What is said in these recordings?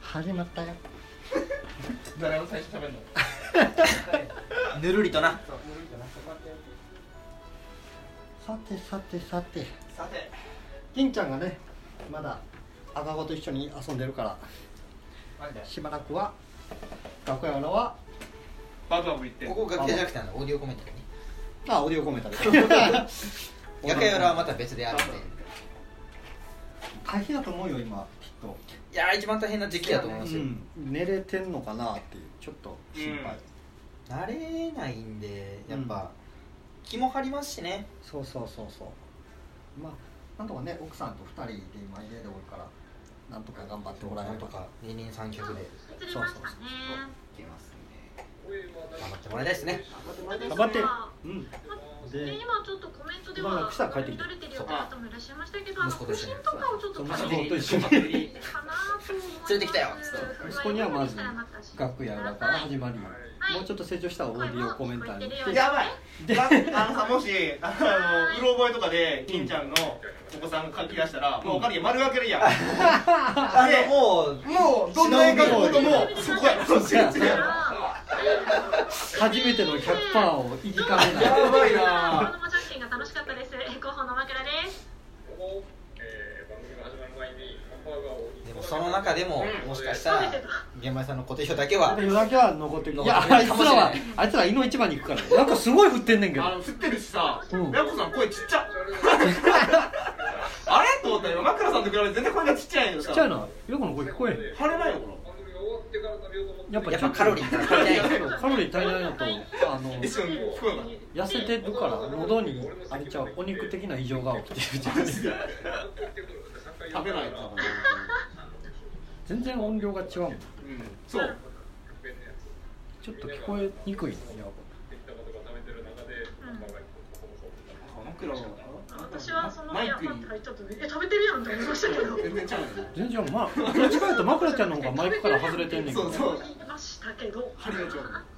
始まったよ。 誰も最初喋るのぬるりとな。 さてさてさて、 さて金ちゃんがねまだ赤子と一緒に遊んでるからしばらくは楽屋裏はバブバブ言ってここ楽屋じゃなくてオーディオコメントね。 オーディオコメントで楽屋裏はまた別であるんで。 大変だと思うよ今きっと。 いやー一番大変な時期だと思いますよ。 寝れてんのかなっていうちょっと心配、 慣れないんでやっぱ、気も張りますしね。 そうそうそうそう。まあなんとかね奥さんと2人で今家でおるからなんとか頑張ってもらえるなんとか二人三脚でそうそうそういけますんで頑張ってもらいたいですね。 頑張ってで今ちょっとコメントでしばらはくしたら帰ってきて乱れてるよって方もいらっしゃいましたけど、 息子と一緒に写真とかをちょっと息子撮ってと一緒にかなと思います連れてきたよ息子にはまず楽屋裏から始まり、もうちょっと成長したオーディオコメンターにしてやばいさもしうろ覚えとかで金ちゃんのお子さんが書き出したらもうおかげで丸分けるやんもうどんな絵描くこともそこやそうや初めての 100% を言いかねない。 やばいな子供写真が楽しかったです。広報の枕です。 でもその中でももしかしたら玄米さんの固定票だけはだけは残ってる。いやあいつら胃の一番に行くからね。なんかすごい振ってんねんけど。 振ってるしさヤコさん声ちっちゃあれと思ったら枕さんと比べて全然声がちっちゃいのさちっちゃいな。ヤコの声聞こえへん。 腫れないのかなやっぱカロリー足りないカロリー足りないのと一緒に聞こえ痩せてるから喉にあれちゃうお肉的な異常が起きてるじゃん。 食べないと全然音量が違うもん。 そうちょっと聞こえにくいね。 私はそのイヤホン入っちゃって食べてるやんって思いましたけど全然ちゃうね全然まあどっちかというと枕ちゃんの方がマイクから外れてんねんけど。 そう言いましたけど針のちょうはい、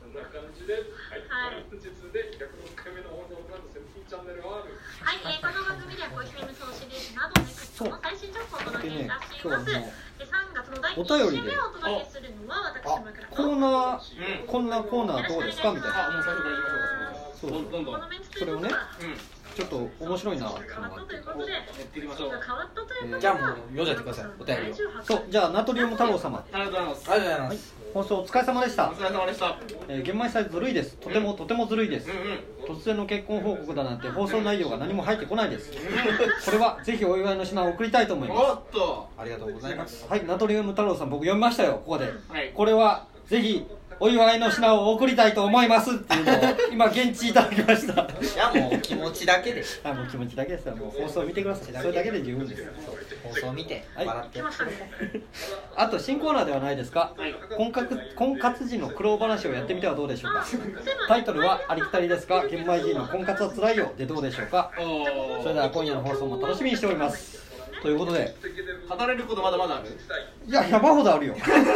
この番組では恋姫無双シリーズなどネクストの最新情報をお届けいたします。3月の第1週目をお届けするのは私枕とコーナーこんなコーナーどうですかみたいな。 もう最初から行きましょうか。どんどんそれをねちょっと面白いなって変わったということでやっていきましょう。 変わったということでじゃあもう読んじゃってくださいお便りを。 そうじゃあナトリウム太郎様ありがとうございます。 ありがとうございます。 放送お疲れ様でしたお。疲れ様でした。 玄米サイズずるいです。とてもずるいです。突然の結婚報告だなんて放送内容が何も入ってこないです。これはぜひお祝いの品を送りたいと思いまおっとありがとうございます。 す。はい、ナトリウム太郎さん僕読みましたよここで。 はいこれはぜひお祝いの品を送りたいと思いますっていうのを今現地いただきました。 いやもう気持ちだけではい、もう気持ちだけですよ。もう放送を見てください。それだけで十分です。 放送を見てはい笑って来ましたね。 あと新コーナーではないですか。 はい婚活時の苦労話をやってみてはどうでしょうか。タイトルはありきたりですが、玄米人の婚活は辛いよでどうでしょうか。それでは今夜の放送も楽しみにしております。ということで、 語れることまだまだある。 いや山ほどあるよ。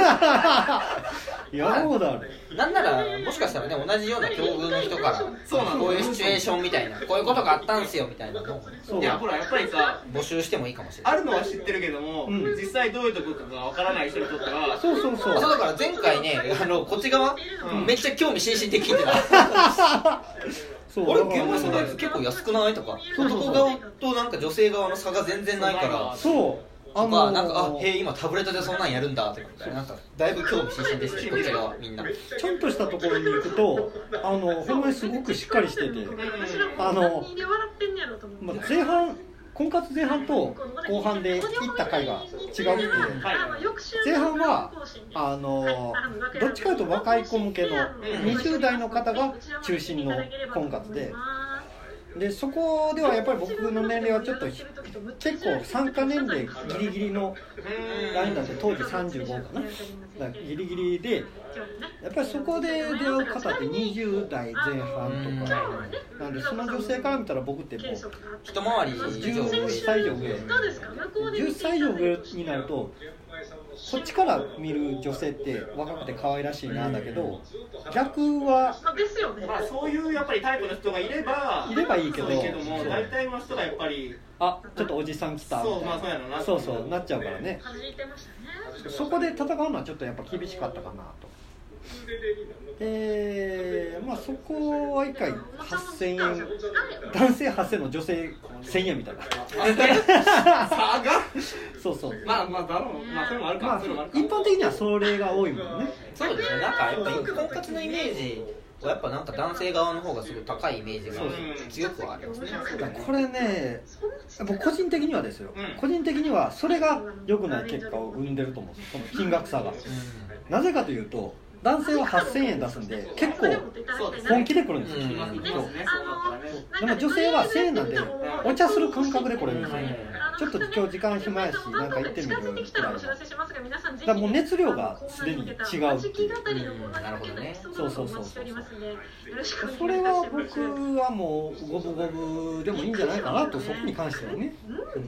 山ほどある。 なんならもしかしたらね同じような境遇の人からそうなのこういうシチュエーションみたいなこういうことがあったんすよみたいなのをそういやほらやっぱりさ募集してもいいかもしれない。 あるのは知ってるけども、実際どういうところかわからない人にとってはそうそうそう。 そうだから前回ねこっち側、めっちゃ興味津々で聞いてた。 そうあれ現場そのやつ結構安くないとか男側となんか女性側の差が全然ないからそう。 とかなんかへえ今タブレットでそんなんやるんだとかなんかだいぶ興味津々ですねこっち側みんな。 ちゃんとしたところに行くとほんまにすごくしっかりしてて、 何で笑ってんねやろと思って。 まあ、婚活前半と後半で行った回が違うっていう。前半はどっちかというと若い子向けの20代の方が中心の婚活でそこではやっぱり僕の年齢はちょっと結構参加年齢ギリギリのラインだって当時35かな。だからギリギリでやっぱりそこで出会う方って20代前半とかなんで、その女性から見たら僕ってもう一回り以上 10歳以上上10歳以上上になるとそっちから見る女性って若くて可愛らしいなだけど、逆はですよね。 まあそういうやっぱりタイプの人がいればいいけど、 大体の人がやっぱりちょっとおじさん来たみたいな、 そうまあそうやろな、 そうなっちゃうからね。 弾いてましたね。 そこで戦うのはちょっとやっぱ厳しかったかなと。まあそこは1回8000円、男性8000円の女性1000円みたいな差がそうまあだろう、まあそれもあるか、 一般的にはそれが多いもんね。 そうですね、なんかやっぱり婚活のイメージはやっぱなんか男性側の方がすごい高いイメージが強くはありますね。 これね、僕個人的にはですよ、個人的にはそれが良くない結果を生んでると思うんです、この金額差が。なぜかというと、男性は8000円出すんで結構本気で来るんですよ。でも女性は1000円なんでお茶する感覚で来れるんですよ。ちょっと今日時間暇やしなんか行ってみるくらいの。だからもう熱量がすでに違うっていう。 なるほどね。 そうそれは僕はもう五分五分でもいいんじゃないかなと、そこに関してはね。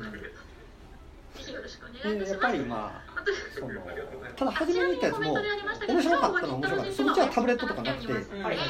やっぱりまあただ初めに言ったやつも面白かったのは面白かった。そっちはタブレットとかなくて、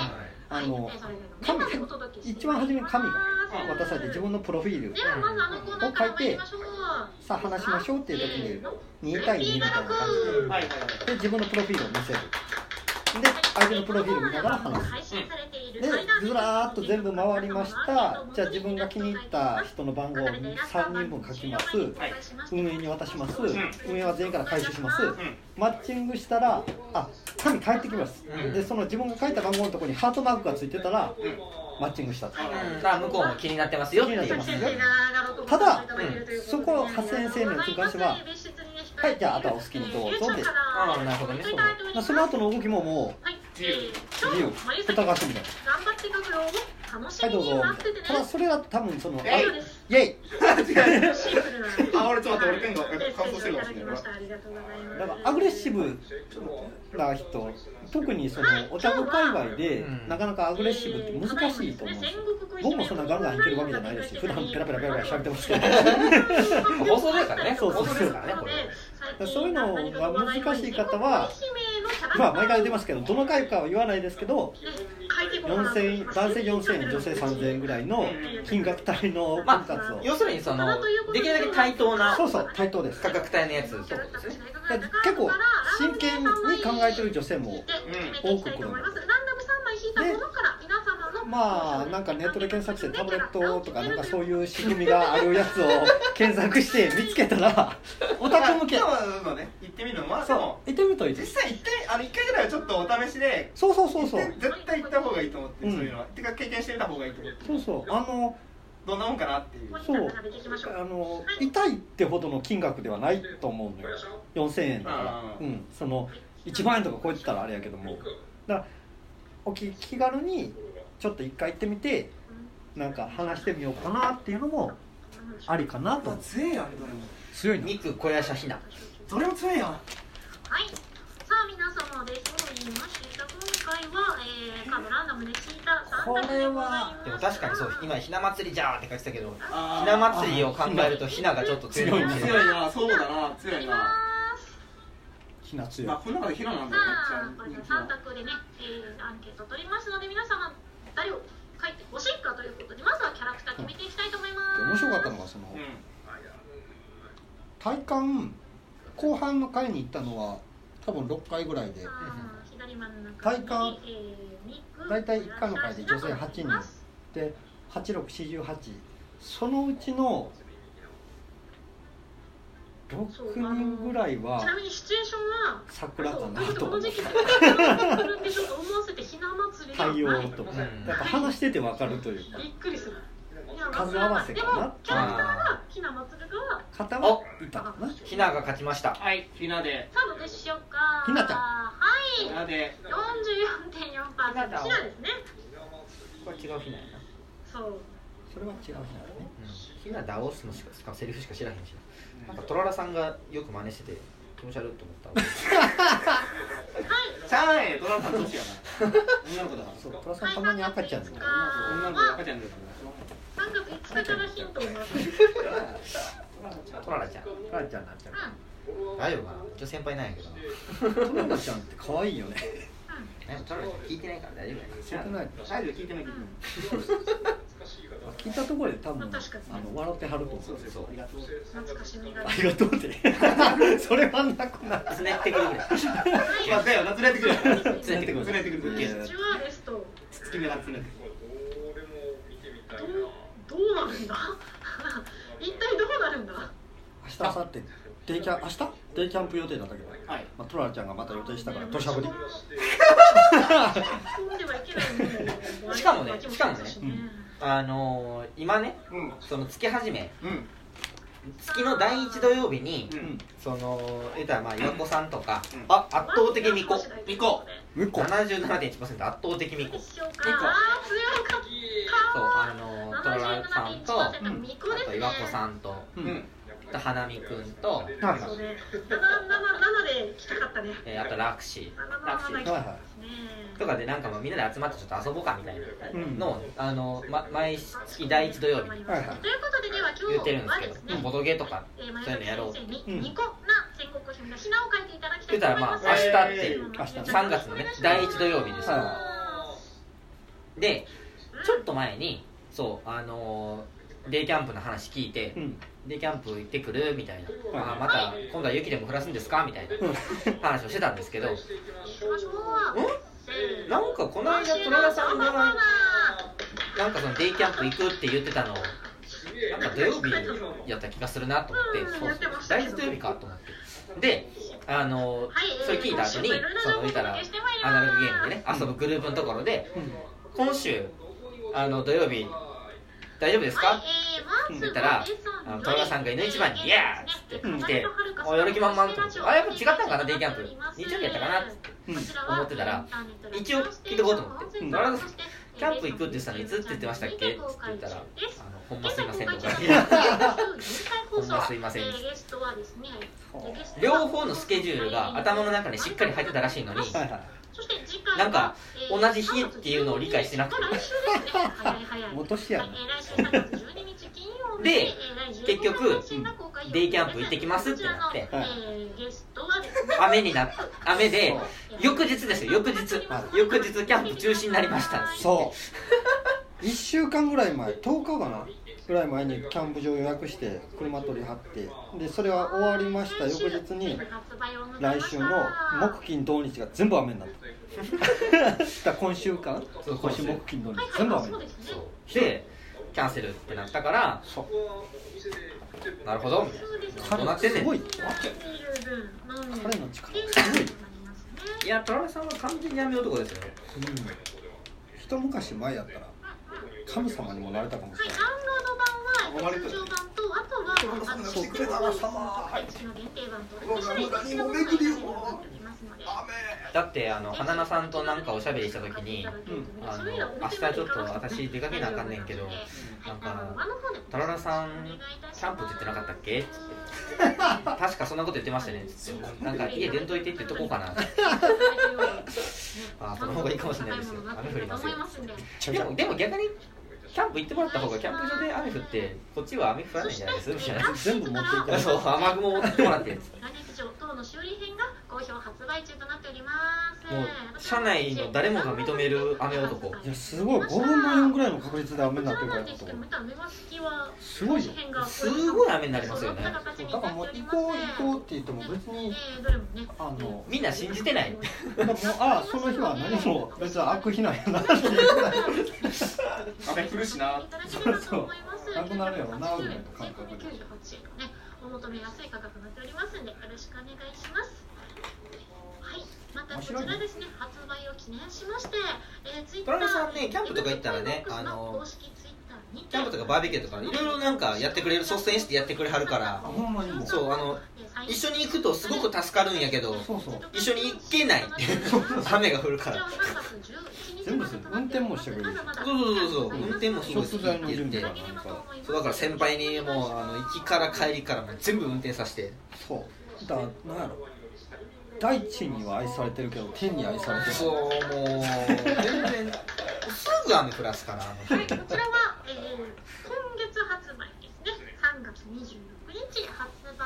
一番初めに紙が渡されて自分のプロフィールを書いて、さあ話しましょうっていう時に2対2みたいな感じで自分のプロフィールを見せる。で相手のプロフィール見ながら話す。でずらーっと全部回りました。じゃあ自分が気に入った人の番号を3人分書きます。運営に渡します。運営は全員から回収します。マッチングしたら紙返ってきます。でその自分が書いた番号のところにハートマークがついてたらマッチングしたと。 向こうも気になってますよっていう。 ただそこ8000円制のやつに関しては、はい、じゃああとはお好きにどうぞで。 なるほどね。 その後の動きももう自由蓋がすみたいな。はいどうぞ。ただそれは多分そのイェイ俺ちょっと待って、俺ペンが乾燥してるかもしれない。 だからアグレッシブな人、特にそのオタク界隈でなかなかアグレッシブって難しいと思うんですよ。僕もそんなガンガンいけるわけじゃないですし、普段ペラペラ喋ってますけど放送ですからね。 そういうのが難しい方は、まあ毎回出ますけど、どの回かは言わないですけど、男性4000円、女性3000円ぐらいの金額帯の婚活を、 要するにそのできるだけ対等な、 対等です。 価格帯のやつってことですね。 結構真剣に考えてる女性も多く来るので、まあなんかネットで検索してタブレットとかなんかそういう仕組みがあるやつを検索して見つけたらオタク向け。 行ってみるのは行ってみるといいです。 実際1回ぐらいはちょっとお試しで、 そう絶対行った方がいいと思って、そういうのはてか経験してみた方がいいと思って。どんなもんかなっていう。痛いってほどの金額ではないと思うのよ、4000円だから。その1万円とか超えてたらあれやけども、だからお気軽にちょっと一回行ってみてなんか話してみようかなっていうのもありかなと。強いやん、 強いな。 肉小屋シャヒナ、 どれも強いやん。 はい、さあ皆様でそう言いました。今回は、カードランダムで聞いた3択でございます。 でも確かにそう、今ひな祭りじゃーって書いてたけど、ひな祭りを考えるとひながちょっと強いな。 そうだな、強いな。 ひな強い。 まあこの中でひななんだよね。 さあ3択でね、アンケート取りますので、皆様誰を書いてほしいかということで、まずはキャラクター決めていきたいと思います。 面白かったのがその、体感後半の回に行ったのは多分6回ぐらいで、体感大体1回の回で女性8人で8648、そのうちの6人ぐらいはちなみにシチュエーションは桜かなと思って対応とかやっぱ話してて分かるというか、 びっくりする数合わせかな。 でもキャラクターはひなまつるが方はいたかな。 ひなが勝ちました。 はい、ひなで。 さあどうでしょうか。 ひなちゃん。 はい。 ひなで。 44.4%。ひなですね。 これ違うひなやな。 そう。 それは違うひなだね。 ひなダオスのしかセリフしか知らへんし。なんかトララさんがよく真似してて気持ち悪いと思った。 しゃあない、トララさんどうしような。女の子だから。 そう、トラさんたまに赤ちゃんだから。 女の子赤ちゃんだから。 3月5日からヒントをもらってトララちゃんになっちゃう。 大丈夫かな、一応先輩なんやけどトララちゃんって可愛いよね。 トララちゃん聞いてないから大丈夫や聞いてない。 聞いてない聞いたところで多分笑ってはると思う。 そうありがとう。 懐かしみがありがとうって。それはなくなる。 つねってくるぐらいまあだよな、ずれてくる。 つねってくるずれてくる。 ジュアレストつつき目がつねてくる。 どうなるんだ一体どうなるんだ。 明日明後日デイキャン明日デイキャンプ予定だったけど、 はい。 まあトララちゃんがまた予定したから土砂降り。 しかもねうん今ね、 うん。 その月始めうん。 月の第1土曜日に、 うん。 その言ったらまあ岩子さんとか、 うん圧倒的巫女巫女。 向こう 77.1% 圧倒的巫女。そうトララさんと、あと岩子さんと、 うん。 花見くんと、 はい 7で来たかったね。 あとラクシはいはーとかでなんかまあみんなで集まってちょっと遊ぼうかみたいうんなのを、毎月第1土曜日にはいはいということででは今言ってるん日ですけど、 はですね、 ボドゲとかそういうのやろうにニコな戦国姫の品を書いていただきたい言ったらまあ明日って明日 3月のね第1土曜日ですよ、 はでちょっと前にそうデイキャンプの話聞いて、 うんデイキャンプ行ってくるみたいな、 はいまた今度は雪でも降らすんですかみたいな話をしてたんですけど、なんかこの間トララさんがなんかそのデイキャンプ行くって言ってたのなんか土曜日やった気がするなと思って、第1土曜日かと思ってでそれ聞いた後にその言ったらアナログゲームでね遊ぶグループのところで、今週土曜日大丈夫ですかって言ったらトララさんが犬一番に「イヤー!」っつって来てやる気満々と思って、やっぱ違ったんかなデイキャンプ日曜日やったかなって思ってたら一応聞いとこうと思って「トララさんキャンプ行くって言ってたのいつって言ってましたっけ?」って言ったら「ほんますいません」とかほんますいません両方のスケジュールが頭の中にしっかり入ってたらしいのに、 はいはいなんか同じ日っていうのを理解してなくて落としやな。 で結局デイキャンプ行ってきますってなって雨で翌日ですよ翌日キャンプ中止になりましたそう1週間ぐらい前10日かなぐらい前にキャンプ場予約して車取り張ってでそれは終わりました翌日に来週の木金土日が全部雨になった今週間今週木金土日全部雨になったでキャンセルってなったからなるほどみたいなどうなってんねんすごい彼の力すごいいやトララさんは完全に闇男ですよね、 一昔前やったら神様にもなれたかもしれない。 ダウンロード版は通常版とあとはしてくれたら様だって花菜さんとなんかおしゃべりした時に、明日ちょっと私出かけなあかんねんけどなんかトララさんキャンプって言ってなかったっけって確かそんなこと言ってましたねってなんか家出んといてって言っとこうかなその方がいいかもしれないですよ雨降りますよでも逆にキャンプ行ってもらった方がキャンプ場で雨降ってこっちは雨降らないんじゃないですみたいな全部持っていかないそう雨雲持ってもらってもう社内の誰もが認める雨男いやすごい5分の4ぐらいの確率で雨になってるからとすごいよすごい雨になりますよねだからもう行こうって言っても別にみんな信じてないその日は何も別に悪日なんやなっていうぐらい雨降るしなそうなくなるやろなぐらいの感覚でお求めやすい価格になっておりますのでよろしくお願いします。はい、またこちらですね発売を記念しまして、 トララさんねキャンプとか行ったらねキャンプとかバーベキューとかいろいろなんかやってくれる率先してやってくれはるからそう一緒に行くとすごく助かるんやけど一緒に行けない雨が降るから全部運転もしてくれるそう運転もすごい好きって言ってそうだから先輩にもう行きから帰りからも全部運転させてそうだからなんやろ大地には愛されてるけど天に愛されてるそうもう全然すぐ雨降らすからはい、こちらは、今月発売ですね3月26日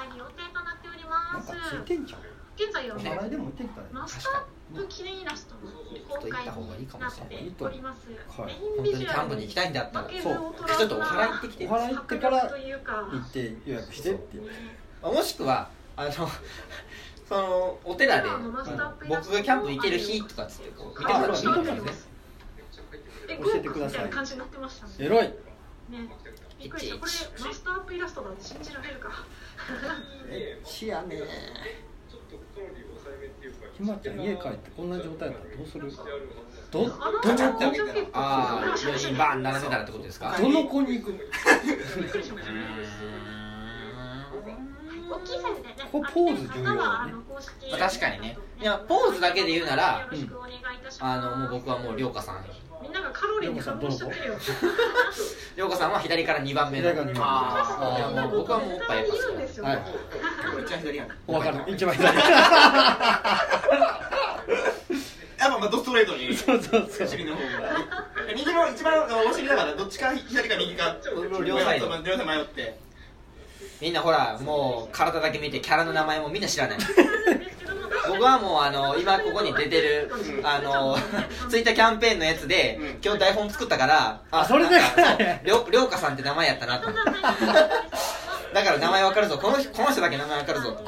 開に予定となっております。 なんかついてんじゃん。 現在はお笑いでも言ってきたね。 マスタープ記念イラストの公開になっております。 はい。 本当にキャンプに行きたいんだったら、 そう。 ちょっとお祓い行ってきて。 お祓い行ってから行って予約してっていう。 もしくはそのお寺で僕がキャンプ行ける日とかつってこう見てもらっていいと思うんです。 教えてください。エロい。ね。 びっくりした。これマスターアップイラストなんて信じられるか。 しやね。ひまちゃん家帰ってこんな状態だったらどうする？どの子に？ ああ、4人バーン並べたらってことですか？ どの子に行く？ここポーズ重要だね。 確かにね。いやポーズだけで言うなら、もう僕はもう涼香さん。 みんながカロリーに反応しちゃってるよ。 涼香さんは左から2番目の。僕はもうおっぱいやっぱ好きなんですよ。はい。一番左やん。 わかる。一番左。 まあドストレートに。 そうそうそう。 尻の方が。右の一番お尻だからどっちか左か右か両サイド迷って。 みんなほらもう体だけ見てキャラの名前もみんな知らない。僕はもう今ここに出てるツイッターキャンペーンのやつで今日台本作ったからそれで涼香さんって名前やったなと思って。だから名前わかるぞこの人だけ名前わかるぞと。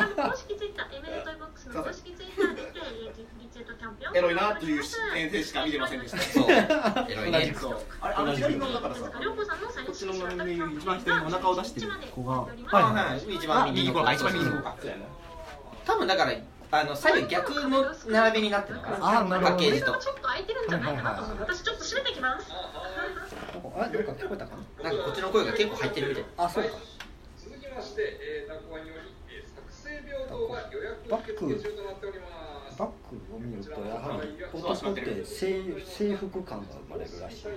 エロいなという先生しか見てませんでした。 そうエロいね。 あれ左のだからさこっちの一番左にお腹を出してる子が一番右の子か多分だから左右逆の並びになってるのかな。パッケージと。 ちょっと開いてるんじゃないかなと思う。私ちょっと閉めてきます。 なんか聞こえたかな。 なんかこっちの声が結構入ってるみたい。 あ、そうか。 続きまして、作成平等は予約受付中となっております。 バックを見るとやはり男って制服感が生まれるらしい。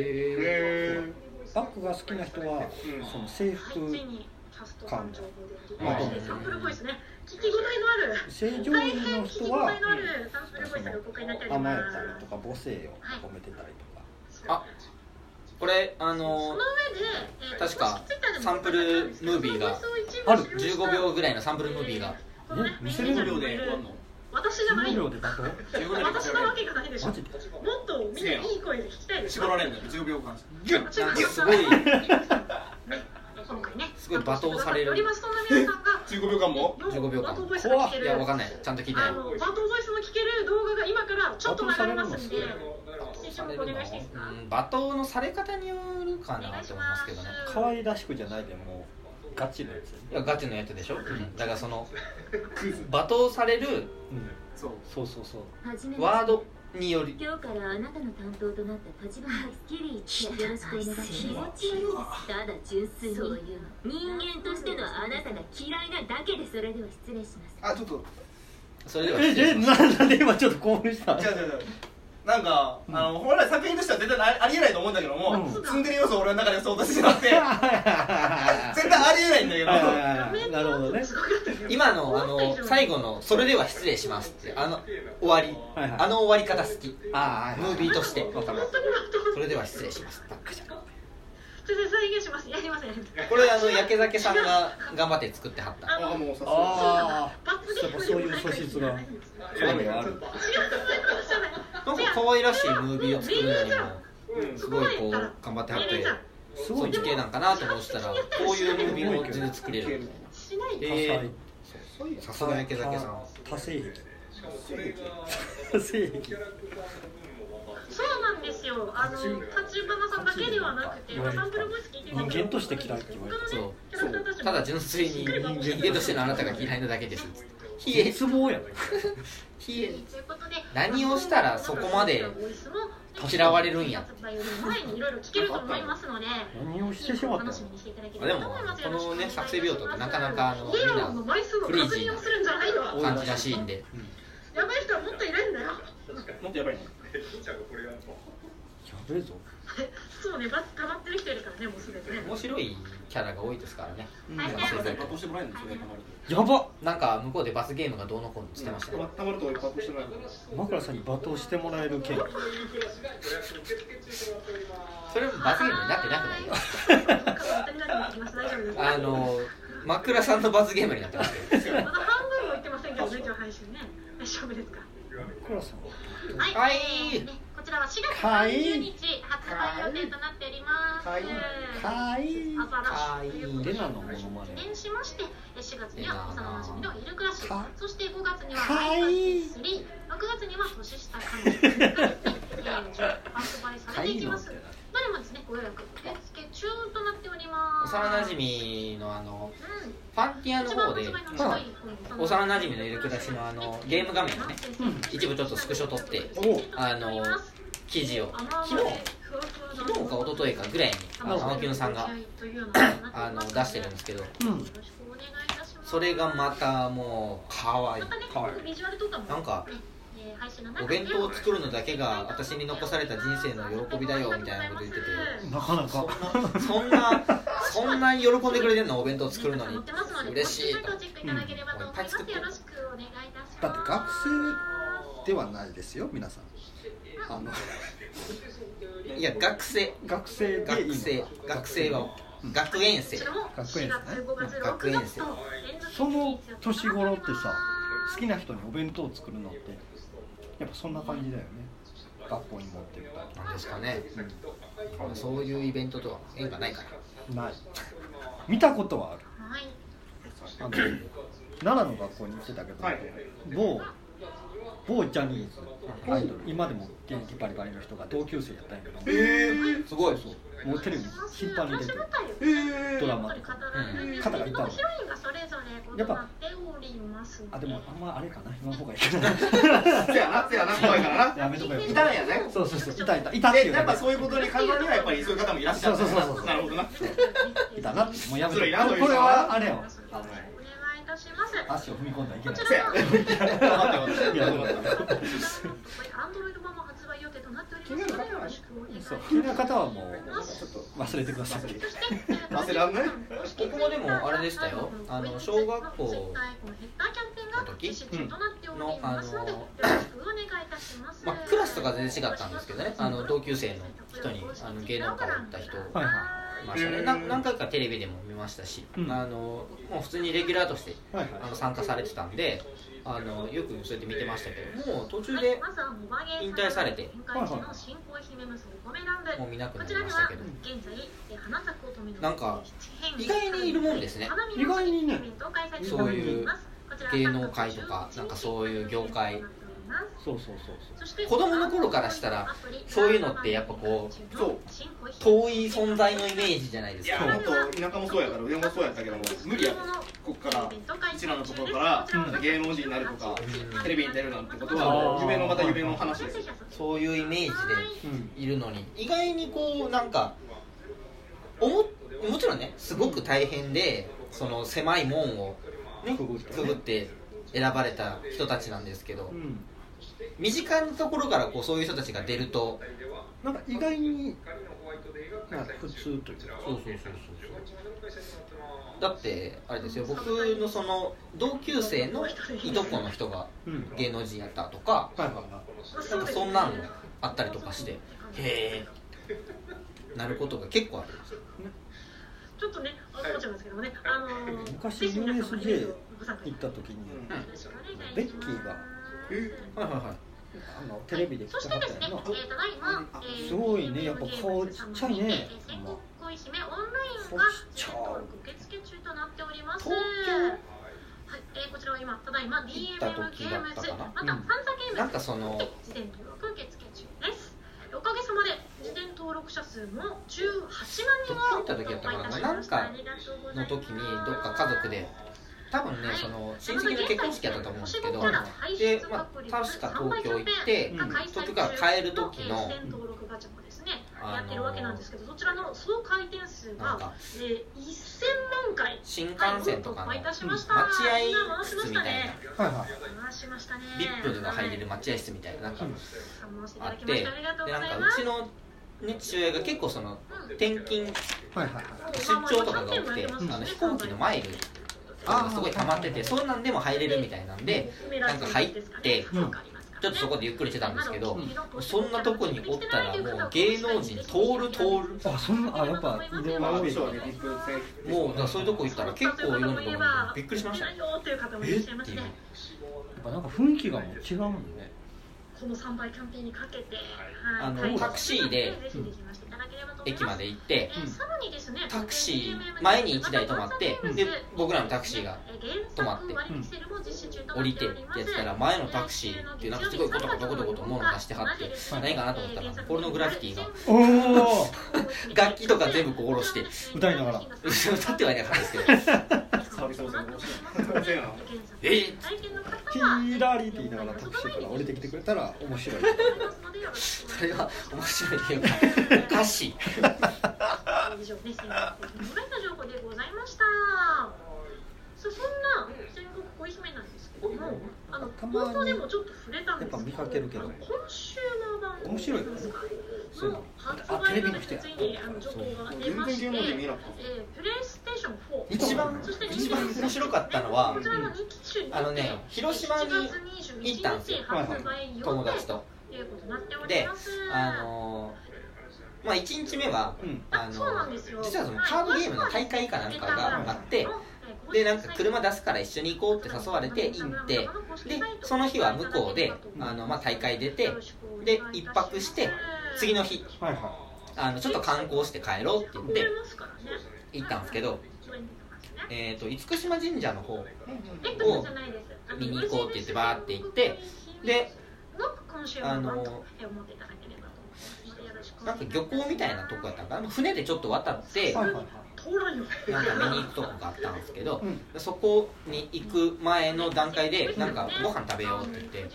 バックが好きな人はその制服感を求める。 サンプルボイスね。聞き応えのある。 正常位の人は甘えたりとか母性を褒めてたりとか。 あ、これ確かサンプルムービーがある。15秒ぐらいのサンプルムービーが。 見せる 15秒で終わんの？ 私じゃないよ。私なわけがないでしょ。もっマジでとみんないい声で聞きたいでしょ。 絞られるんだよ。10秒間。 すごい今回ね。 すごい罵倒される。 15秒間も 15秒間。いやわかんない。ちゃんと聞いてない。 罵倒ボイスの聞ける動画が今からちょっと流れますんで、お願いしていいですか。 罵倒のされ方によるかなって思いますけどね。 可愛らしくじゃないでもガチのやつ。 いやガチのやつでしょ。だからその罵倒されるそうワードにより。 今日からあなたの担当となった立花キリーよろしくお願いします。気持ち悪いです。ただ純粋にそういう人間としてのあなたが嫌いなだけで。それでは失礼します。 ちょっとそれでは失礼します。 なんで今ちょっと興奮した。 なんか本来作品としては絶対ありえないと思うんだけども、ツンデレ要素を俺の中で想像してしまって絶対ありえないんだけど。 なるほどね。 今の最後のそれでは失礼しますって終わり、終わり方好き。ムービーとしてそれでは失礼しますばっかじゃん。 再現します。やりません。 これ焼け酒さんが頑張って作ってはった。 そういう素質が興味がある。 なんか可愛らしいムービーを作るのにもすごいこう頑張ってはってそっち系なんかなと思ってたらこういうムービーも全然作れる。さすが焼け酒さん。 多性癖。 そうなんですよ。立花さんだけではなくて、サンプルボイス聞いてる人間として嫌いって言われて。 そうただ純粋に人間としてのあなたが嫌いなだけです。 絶望やね。 何をしたらそこまで嫌われるんや。 何をしてしまったの。 でもこのね作成病棟ってなかなかみんなクレイジーな感じらしいんで。 やばい人はもっといるんだよ。 もっとやばいの。 やべえぞ。 そうね、溜まってる人いるからね、もうすでにね。 面白いキャラが多いですからね。 やば。 なんか向こうで罰ゲームがどうのこうのつってましたね。 枕さんに罵倒してもらえる件。 それも罰ゲームになってなくないよ。 枕さんの罰ゲームになってますけど。 まだ半分もいってませんけどね、今日配信ね。大丈夫ですか。 枕さんはい、こちらは4月30日発売予定となっております。 かわいいアザラシということで、 レナのものまね記念しまして、4月には幼馴染のイルクラシかそして5月にはかわいい 3、6月には年下彼女がですね、発売されていきます。どれもですね、ご予約受付中となっております。 幼馴染のファンティアの方で幼馴染のイルクラシのゲーム画面をね、一部ちょっとスクショ撮って記事を昨日か一昨日かぐらいに青木野さんが出してるんですけど、それがまたもうかわいい。なんかお弁当を作るのだけが私に残された人生の喜びだよみたいなこと言ってて、 なかなかそんなに喜んでくれてんの、お弁当を作るのに嬉しいと。 だって学生ではないですよ皆さん。 いや学生でいいの。学生は学園生。学園生。 その年頃ってさ、好きな人にお弁当を作るのってやっぱそんな感じだよね。学校に持ってるとなんですかね、そういうイベントとは縁がないから。 ない。見たことはある。奈良の学校に行ってたけど、某ジャニーズアイドル、今でも現役バリバリの人が同級生やったんやけど、 すごい。 もうテレビ頻繁に出てるドラマとか方がいたの。やっぱでもあんまあれかな、今の方がいいかな。 せやな怖いからな。 やめとこよ。 いたんやね。 そういたっていう。 やっぱそういうことに考えにはやっぱりそういう方もいらっしゃる。そうなるほどな。 いたな。もうやめとこ。これはあれよ。足を踏み込んだらいけない。 せや。 気になる方はもうちょっと忘れてください。 忘れらんね。 僕もでもあれでしたよ。小学校の時のクラスとか全然違ったんですけどね。同級生の人に芸能界に行った人いましたね。何回かテレビでも見ましたし、もう普通にレギュラーとして参加されてたんで。よくそうやって見てましたけど、もう途中で引退されて、もう見なくなりましたけど、なんか意外にいるもんですね。 意外にね、 そういう芸能界とかなんかそういう業界。 そう子供の頃からしたらそういうのってやっぱこう遠い存在のイメージじゃないですか。 いや、もっと田舎もそうやから上もそうやったけども無理やここからうちらのところから芸能人になるとかテレビに出るなんてことは夢のまた夢の話です。 そういうイメージでいるのに意外にこうなんかもちろんねすごく大変でその狭い門をねくぐって選ばれた人たちなんですけど、身近なところからこうそういう人たちが出るとなんか意外に普通というか。 そうだってあれですよ、僕のその同級生のいとこの人が芸能人やったとか、なんかそんなのあったりとかして、へえなることが結構あるんですよ。 ちょっとね、思っちゃうんですけどもね、 昔 USJ 行った時にベッキーがテレビで来てはったよな。すごいね、やっぱ顔ちっちゃいね。 恋姫オンラインが受付中となっております。はい、こちらは今ただいま DMM ゲームズまたファンザゲームズなんかその事前登録受付中です。おかげさまで事前登録者数も18万人を行った時やったからなんかの時にどっか家族で多分ね、その親戚の結婚式やったと思うんですけど、で、確か東京行って途中から帰る時のやってるわけなんですけど、そちらの総回転数が1000万回新幹線とかの待合室みたいなビップが入れる待合室みたいななんかあって、でなんかうちの父親が結構その転勤出張とかが多くて飛行機のマイルすごい溜まってて、そんなんでも入れるみたいなんでなんか入ってちょっとそこでゆっくりしてたんですけど、そんなとこにおったらもう芸能人通る。 あ、そんな、あ、やっぱ移動が多い。 もうだからそういうとこ行ったら結構いろんなとこにびっくりしましたね。 えっていう。 やっぱなんか雰囲気がもう違うんね。 この3倍キャンペーンにかけて、 タクシーで駅まで行って、タクシー前に1台止まって、で僕らのタクシーが止まって、降りてってやってたら、前のタクシーってなんかすごいゴトゴトゴトゴト物出してはって、何かなと思ったらポルノグラフィティが楽器とか全部こう下ろして歌いながら歌ってはいなかったですけどヒラリって言いながらタクシーから降りてきてくれたら面白い。 それは面白いっていうかおかしい。 以上です。ごめんな情報でございました。そんな戦国恋姫なんですけども、冒頭でもちょっと触れたんですけど、 やっぱ見かけるけど、 コンシューマー版面白い。 そう。テレビの人や。ついに情報が出まして、プレイステーション4。 一番面白かったのは、広島に行ったんですよ、友達と。で、まあ1日目は実はそのカードゲームの大会かなんかがあって、でなんか車出すから一緒に行こうって誘われて行って、でその日は向こうでまあ大会出て、で一泊して次の日ちょっと観光して帰ろうって言って行ったんですけど、厳島神社の方を見に行こうって言ってバーって行って、でなんか漁港みたいなとこやったから船でちょっと渡って、なんか見に行くとこがあったんですけど、そこに行く前の段階でなんかご飯食べようって言って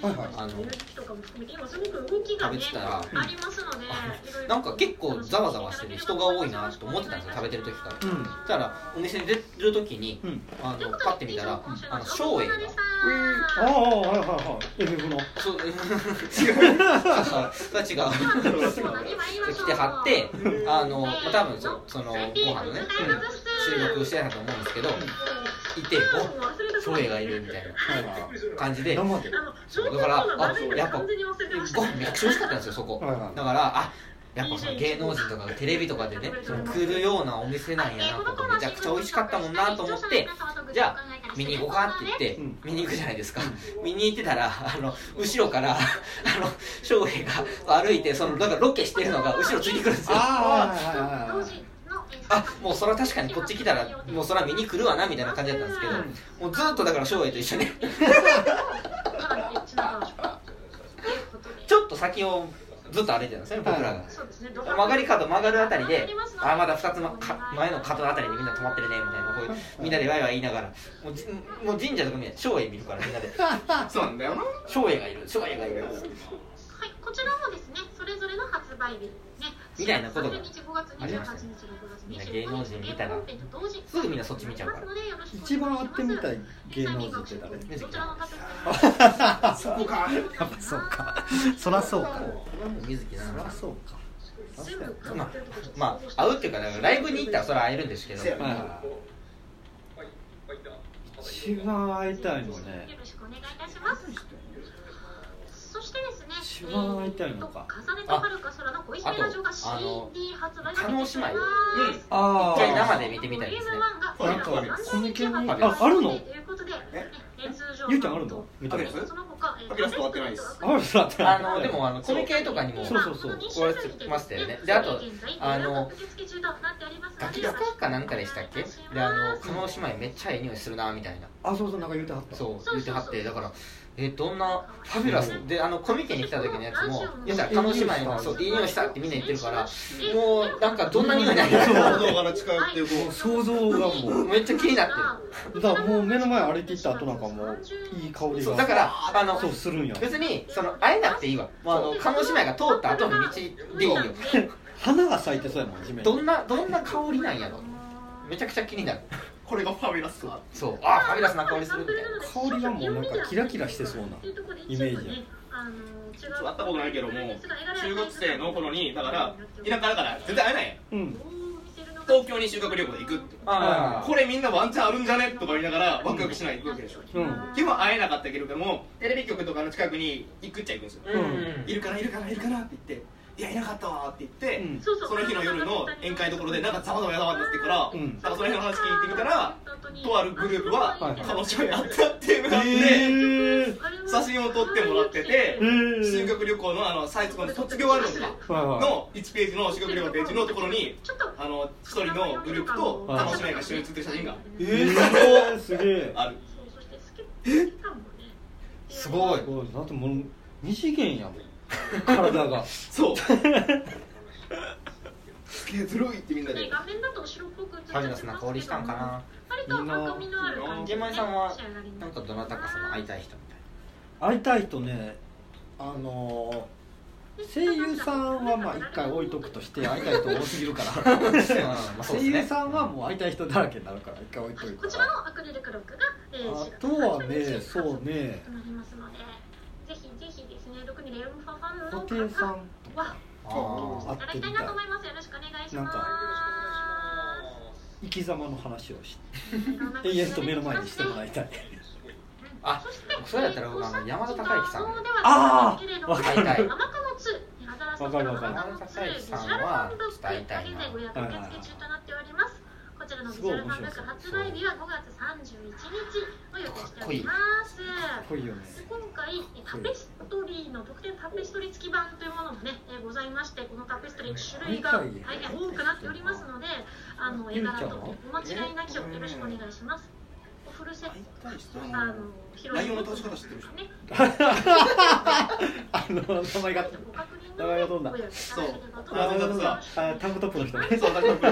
食べてたら、なんか結構ざわざわしてて人が多いなと思ってたんですよ、食べてる時から。そしたらお店に出る時にパッて見たら照英が FF のそれは違う来てはって、多分そのご飯のね収録してたと思うんですけど、いて、お、照英がいるみたいな感じで、そうだからやっぱご飯めっちゃ美味しかったんですよ、そこ。だからやっぱその芸能人とかがテレビとかでね来るようなお店なんやな、ここめちゃくちゃ美味しかったもんなと思って、じゃあ見に行こうかって言って見に行くじゃないですか。見に行ってたら後ろから照英が歩いて、だからロケしてるのが後ろついてくるんですよ。もうそれは確かにこっち来たらもうそれは見に来るわなみたいな感じだったんですけど、もうずっとだから照英と一緒にちょっと先をずっと歩いてるんですね、僕らが。曲がり角曲がるあたりで、まだ2つ前の角あたりにみんな止まってるねみたいな、こういうみんなでワイワイ言いながら、もう神社とか照英見るからみんなでそうなんだよな、 照英がいる、照英がいる。 はい、こちらもですね、それぞれの発売日ね、 みたいなことがありましたね。 みんな芸能人見たらすぐみんなそっち見ちゃうから。 一番会ってみたい芸能人って誰？ 水木さん。 そこか。 やっぱそうか。そらそうか。 水木さん。 そらそうか。 まあ会うっていうか、ライブに行ったらそれは会えるんですけど。 一番会いたいのね。 よろしくお願いいたします。そしてですね、 一番会いたいのか。 あと叶姉妹、一回生で見てみたいですね。 なんかコミケにあるの？ゆうちゃんあるの？見たやつ？ パピラス終わってないです。 でもコミケとかにも来られてましたよね。であとガキ使かなんかでしたっけ？で叶姉妹めっちゃいい匂いするなみたいな。 そうなんか言うてはった。 そう言うてはって、だからどんなファビュラスでコミケに来た時のやつも言ったら叶姉妹のいい匂いしたってみんな言ってるから、もうなんかどんな匂いなんやろ、 想像から近寄っていう、 想像がもうめっちゃ気になってる。 だからもう目の前歩いていった後なんかもういい香りが、 だからそうするんや。 別に会えなくていいわ。叶姉妹が通った後の道でいいよ。 花が咲いてそうやもん、地面に。 どんな香りなんやろ、めちゃくちゃ気になる。 これがファビュラスか。 そう、ファビュラスな香りするみたいな。 香りがもうなんかキラキラしてそうなイメージや。 会ったことないけども、中学生の頃にだから田舎だから絶対会えないやん。 東京に修学旅行で行くって、これみんなワンチャンあるんじゃねとか言いながらワクワクしない行くわけでしょ。基本会えなかったけれどもテレビ局とかの近くに行くっちゃ行くんですよ。いるかなって言っていやいなかったわって言って、その日の夜の宴会どころでなんかざわざわやだわになってから、なんかその辺の話聞いてみたら、とあるグループは彼女に会ったっていうのがあって、写真を撮ってもらってて、修学旅行の最後の卒業アルバムの1ページの修学旅行のページのところに一人のグループと彼女が一緒に写ってる写真がすげえある。 すごい。 だってもう二次元やもん体が。 そうすげえずるいってみんなで。 画面だと白っぽく映ってますけど、 ファビノスな香りしたんかな。 割と赤みのある感じ。 ジェマイさんはなんかどなたかその会いたい人みたいな。会いたい人ね、声優さんはまあ一回置いとくとして会いたい人多すぎるから声優さんはもう会いたい人だらけになるから一回置いといて。 こちらのアクリルクロックがあとはね、そうね。 となりますので、ぜひですね、特にレオンファファンの布袋さんとかいただきたいなと思います。よろしくお願いします。 生き様の話をして永遠と目の前にしてもらいたい。 あ、それだったら僕山田孝之さん。 ああ、わかる。 会いたい。 わかる。 山田孝之さんは会いたいな。 こちらのビジュアルファンブック発売日は5月31日を予定しております。 かっこいいよね。 今回タペストリーの特典タペストリー付き版というものもね、ございまして、このタペストリー種類が大変多くなっておりますので、絵柄とお間違いなきをよろしくお願いします。フルセット内容の通し方知ってるね。 名前がどんな。 そう。 タンクトップの人ね。 そう、タンクトップの。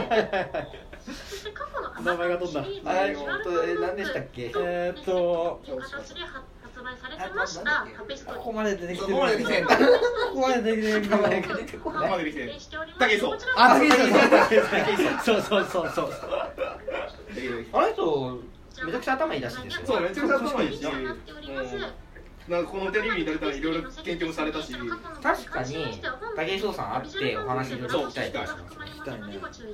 名前がどんな。 何でしたっけ。 形で発売されてましたタペストリー。 ここまで出てきてる。 ここまで出てきてる。 ここまで出てきてる。 ここまで出てきてる。武井壮。 あ、武井壮。そう。 あの人めちゃくちゃ頭いいらしいですよ。 そう、めちゃくちゃ頭いいし。なんかこのテレビに出れたらいろいろ研究もされたし。 確かに武井壮さん会ってお話いろいろ聞きたいとかします。 聞きたいね。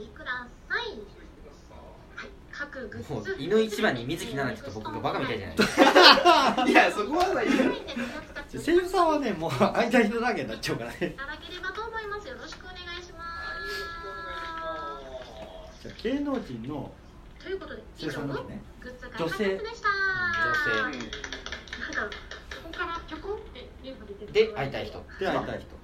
もう犬一番に水木奈々って言うと僕がバカみたいじゃないですか。 いや、そこはない。 声優さんはね、もう会いたい人だけになっちゃうからね。 いただければと思います。よろしくお願いします。 じゃあ芸能人のということで、 声優さんのね、 女性でした。 女性。 なんかそこから曲で会いたい人。 で会いたい人。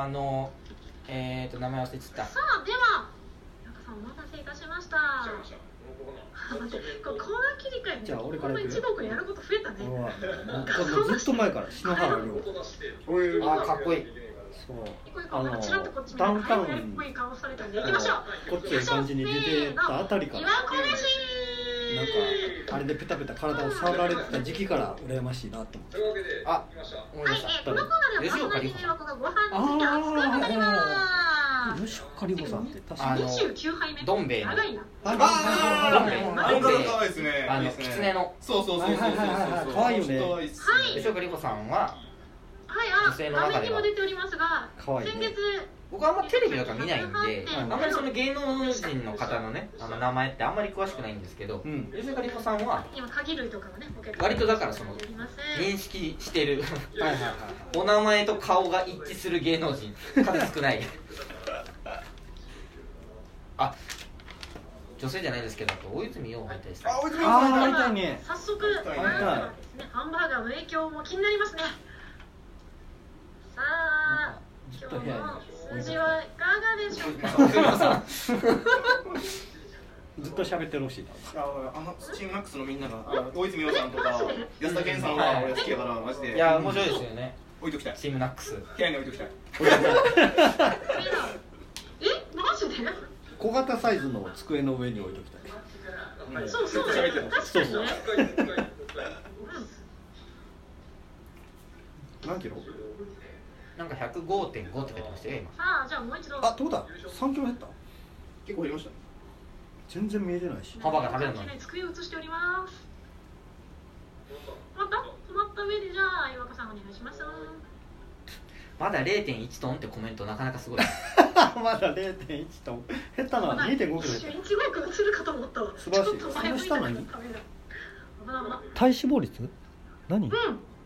名前忘れちゃった。 さあ、では中さんお待たせいたしました。コーナー切り替え。 じゃあ俺から行くよ。 一国やること増えたね。 ずっと前から篠原涼。 あ、かっこいい。 そう。 ダウンタウンこっちへ感じに出てたあたりから。なんかあれでペタペタ体を触られてた時期から羨ましいなと思って。 あ、思い出した。 このコーナーではパーソナリティの子がご飯について熱く語ります。 吉岡里帆さんって確かに29杯目。 どん兵衛の。 どん兵衛。可愛いですね。 狐の。 そう。 可愛いよね。 吉岡里帆さんは女性の中では先月僕はあんまテレビとか見ないんで、あんまりその芸能人の方のね、名前ってあんまり詳しくないんですけど、吉岡里帆さんは割とだからその認識してるお名前と顔が一致する芸能人数少ない。あ、女性じゃないですけど、大泉洋会いたいです。 あ、大泉洋会いたいね。 早速ハンバーガーの影響も気になりますね。さあ、今日の数字はいかがでしょうか。 ずっと喋ってるし。 チームマックスのみんなが大泉洋さんとか安田顕さんは俺好きやからマジで。 いや、面白いですよね。 置いときたい。 チームナックス。 部屋に置いときたい。 マジで？ 小型サイズの机の上に置いときたい。 そう。確かにね。 何キロ？ なんか 105.5 って書いてましたよ今。 さあ、じゃあもう一度。 あ、どうだ？3キロ減った。 結構減りましたね。 全然見えてないし。 ハンバーガー食べるのに。 机を映しております。また止まった上でじゃあ岩岡さんお願いします。 まだ 0.1 トンってコメントなかなかすごい。 まだ 0.1 と減ったのは 2.5 キロ一瞬1号く映るかと思ったわ。 素晴らしい。その下何？体脂肪率？何？ うん。105.5。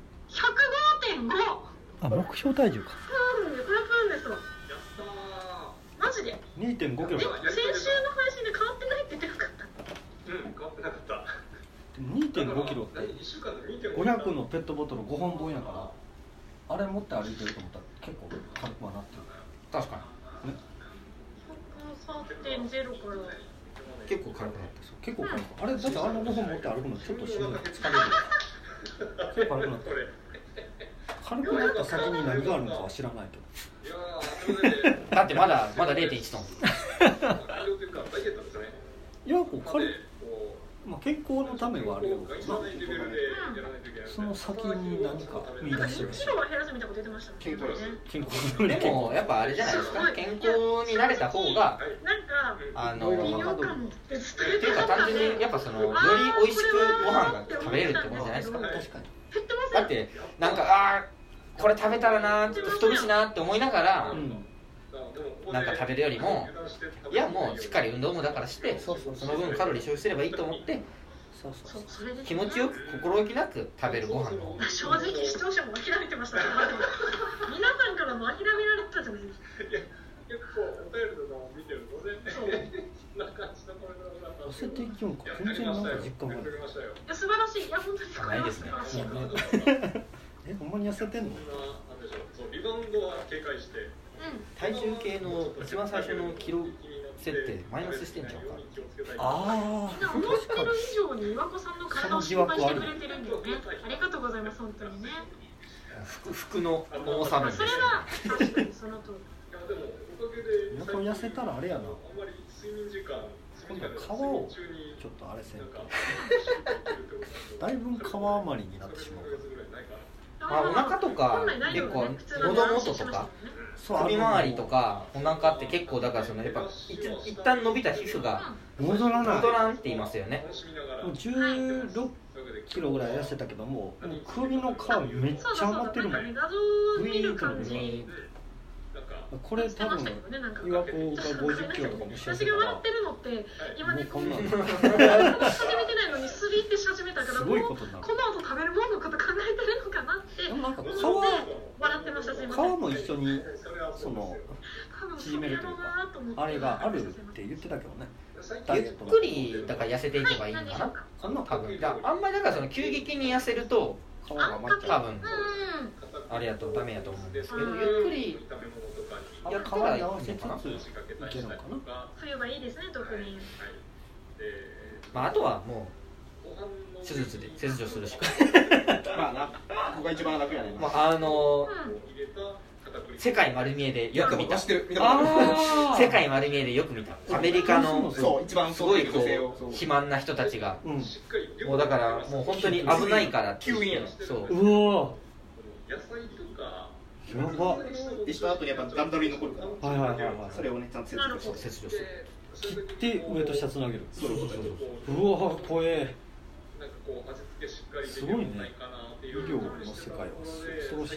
あ、目標体重か。 これプーンですわ。マジで。 2.5 キロ。 先週の配信で変わってないって言ってなかった。 変わってなかった。 2.5 キロって500のペットボトル5本分やから、あれ持って歩いてると思ったら結構軽くはなってる。 確かに。 103.0 から。 結構軽くなってそう。 結構軽く。あれだってあの5本持って歩くのちょっとしんどい。疲れる。結構軽くなってる。軽くなった先に何があるのかは知らないけど。 だってまだ 0.1 トン。 いや、こう軽い。まあ、健康のためはあるよな。その先に何か見出してる。 キロは減らすみたいなこと言ってましたね。 健康でもやっぱあれじゃないですか。健康になれた方がっていうか単純にやっぱそのより美味しくご飯が食べれるってことじゃないですか。確かに。だってなんかこれ食べたらなちょっと太るしなって思いながら。なんか食べるよりもいやもうしっかり運動もだからしてその分カロリー消費すればいいと思って気持ちよく心置きなく食べるご飯の正直視聴者も諦めてましたね。皆さんからも諦められてたじゃないですか。 結構お便りとかも見てるとねなんか下これ痩せていきよんか全然なんか実感がない。 いや素晴らしい。いや本当にないですね。 ほんまに痩せてんの？ リバウンドは警戒して体重計の一番最初のキロ設定マイナスしてんじゃんか。 ああ、 思ってる以上に岩子さんの体を心配してくれてるんだよね。ありがとうございます本当にね。 服の重さ分それは確かにその通り。 やっぱ痩せたらあれやな。今度は皮をちょっとあれせんとだいぶ皮余りになってしまうから。 お腹とか結構喉元とか首周りとかお腹って結構だからそのやっぱ一旦伸びた皮膚が戻らんって言いますよね。 16キロぐらい痩せたけども首の皮めっちゃ上がってるもん。ウィーンと伸びる。これ多分岩子が50キロとかもしれないから。 私が笑ってるのって今ねこんな始めてないのにスリーってし始めたからもうこの後食べるもののこと考えてるのかなって思って笑ってました。すいません。 皮も一緒にその縮めるというかあれがあるって言ってたけどね。 ゆっくりだから痩せていけばいいのかな。多分あんまりだからその急激に痩せると皮が余っちゃう。多分あれやとダメやと思うんですけどゆっくりやったらいいのかな。 冬はいいですね特に。 まああとはもう手術で切除するしかまあなここが一番楽やね。 世界丸見えでよく見た。世界丸見えでよく見た。アメリカの一番すごいこう肥満な人たちがもうだからもう本当に危ないからって言って。そう。 うわ。 野菜とかやば。 でした後にやっぱダルダルに残るから。 はい。 それをねちゃんと切除する。 切って上と下つなげる。うわ怖え。すごいね。医療の世界は恐ろしい。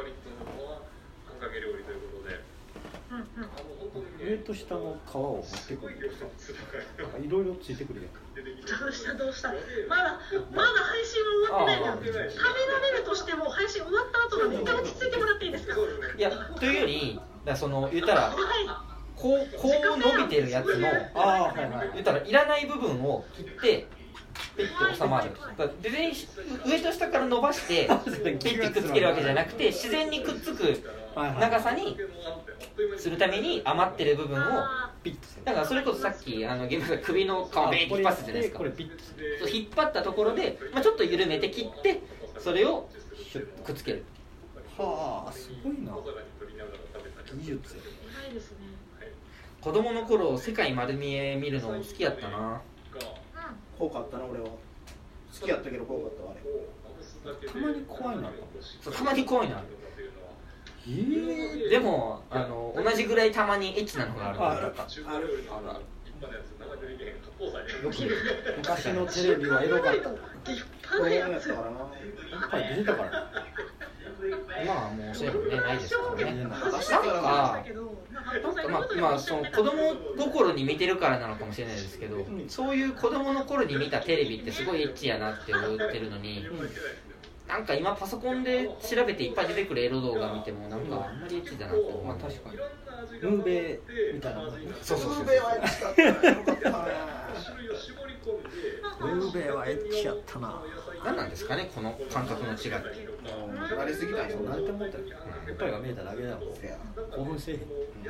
上と下の皮を持ってくるとさ、いろいろついてくるやん。 どうしたまだ配信は終わってないの。食べられるとしても配信終わった後なんで一回落ち着いてもらっていいですか。 いやというよりその言ったらこう伸びてるやつの言ったらいらない部分を切ってピッと収まる。全然上と下から伸ばしてピッてくっつけるわけじゃなくて自然にくっつく長さにするために余ってる部分をピッとする。だからそれこそさっきゲームが首の皮をベーッて引っ張ってたじゃないですか。引っ張ったところで、ちょっと緩めて切ってそれをくっつける。 はあすごいな技術。 子供の頃世界丸見え見るの好きやったな。 怖かったな俺は。好きやったけど怖かったあれ。 たまに怖いな。 たまに怖いな。でも同じぐらいたまにエッチなのがある。 昔のテレビはエロかった。 おっぱい出てたから。 今はもうそういうのねないですからね。 まあその子供心に見てるからなのかもしれないですけど、そういう子供の頃に見たテレビってすごいエッチやなって思ってるのに、なんか今パソコンで調べていっぱい出てくるエロ動画見てもなんかあんまりエッチだなって思う。 まあ確かにムーベみたいなもんね。 そうそうそう。 ムーベはエッチだったな。 ムーベはエッチやったな。 何なんですかねこの感覚の違い。 慣れすぎたんよ。 慣れてもったよ。おっぱいが見えただけだもん。興奮せえへん。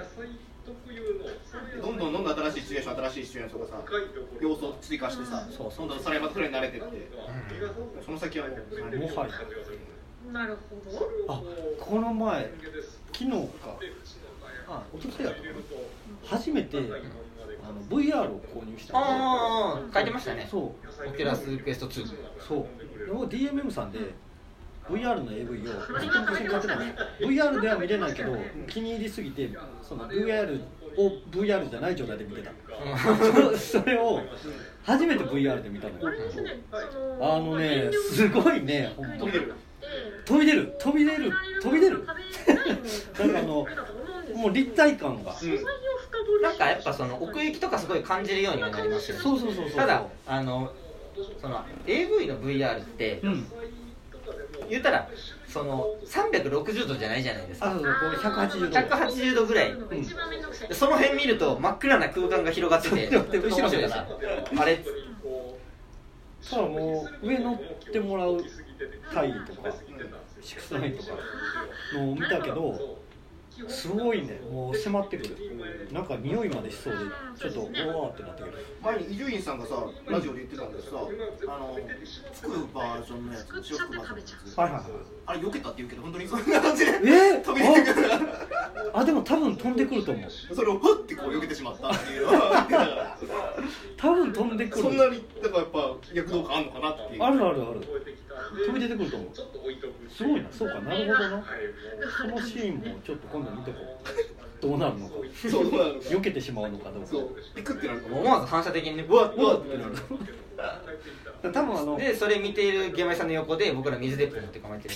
どんどん新しいシチュエーション、新しいシチュエーションとかさ、要素を追加してさ、どんどんサライバトフレに慣れてって、その先はもはや。 なるほど。 あ、この前、昨日か、おとといだったかな、初めてVR を購入したんで。 ああ、書いてましたね。 そう。 オキュラスクエスト2。 そう。僕 DMM さんで VR の AV をずっと昔に買ってたんですよ。VR では見れないけど、気に入りすぎて、その VR を VR じゃない状態で見てた。それを初めて VR で見たのよ。ね、すごいね、ほんと。飛び出る。なんかもう立体感が。 なんかやっぱその奥行きとかすごい感じるようにはなりますよね。 そう。 ただその AV の VR って、言ったらその360度じゃないじゃないですか。180度ぐらい、その辺見ると真っ暗な空間が広がってて後ろからあれただもう上乗ってもらうタイとか69とかのを見たけど、すごいね、もう迫ってくる。なんか匂いまでしそうでちょっとおわーってなったけど、 前に伊集院さんがさラジオで言ってたんだけどさ、つくバージョンのやつ、塩つくバージョンのやつ、あれ避けたって言うけど本当にそんな感じで飛び出てくる。 でも多分飛んでくると思う。 それをふってこう避けてしまったっていうのは言ってたから多分飛んでくる。 そんなにだからやっぱ躍動感あるのかなっていう。 ある飛び出てくると思う。すごいな。そうか、なるほどな。そのシーンもちょっと今度見てこう。どうなるのか。避けてしまうのかどうか。 ピクってなる。 思わず反射的にね、ブワッってなる。多分でそれ見ているゲマイさんの横で僕ら水鉄砲持って構えてる。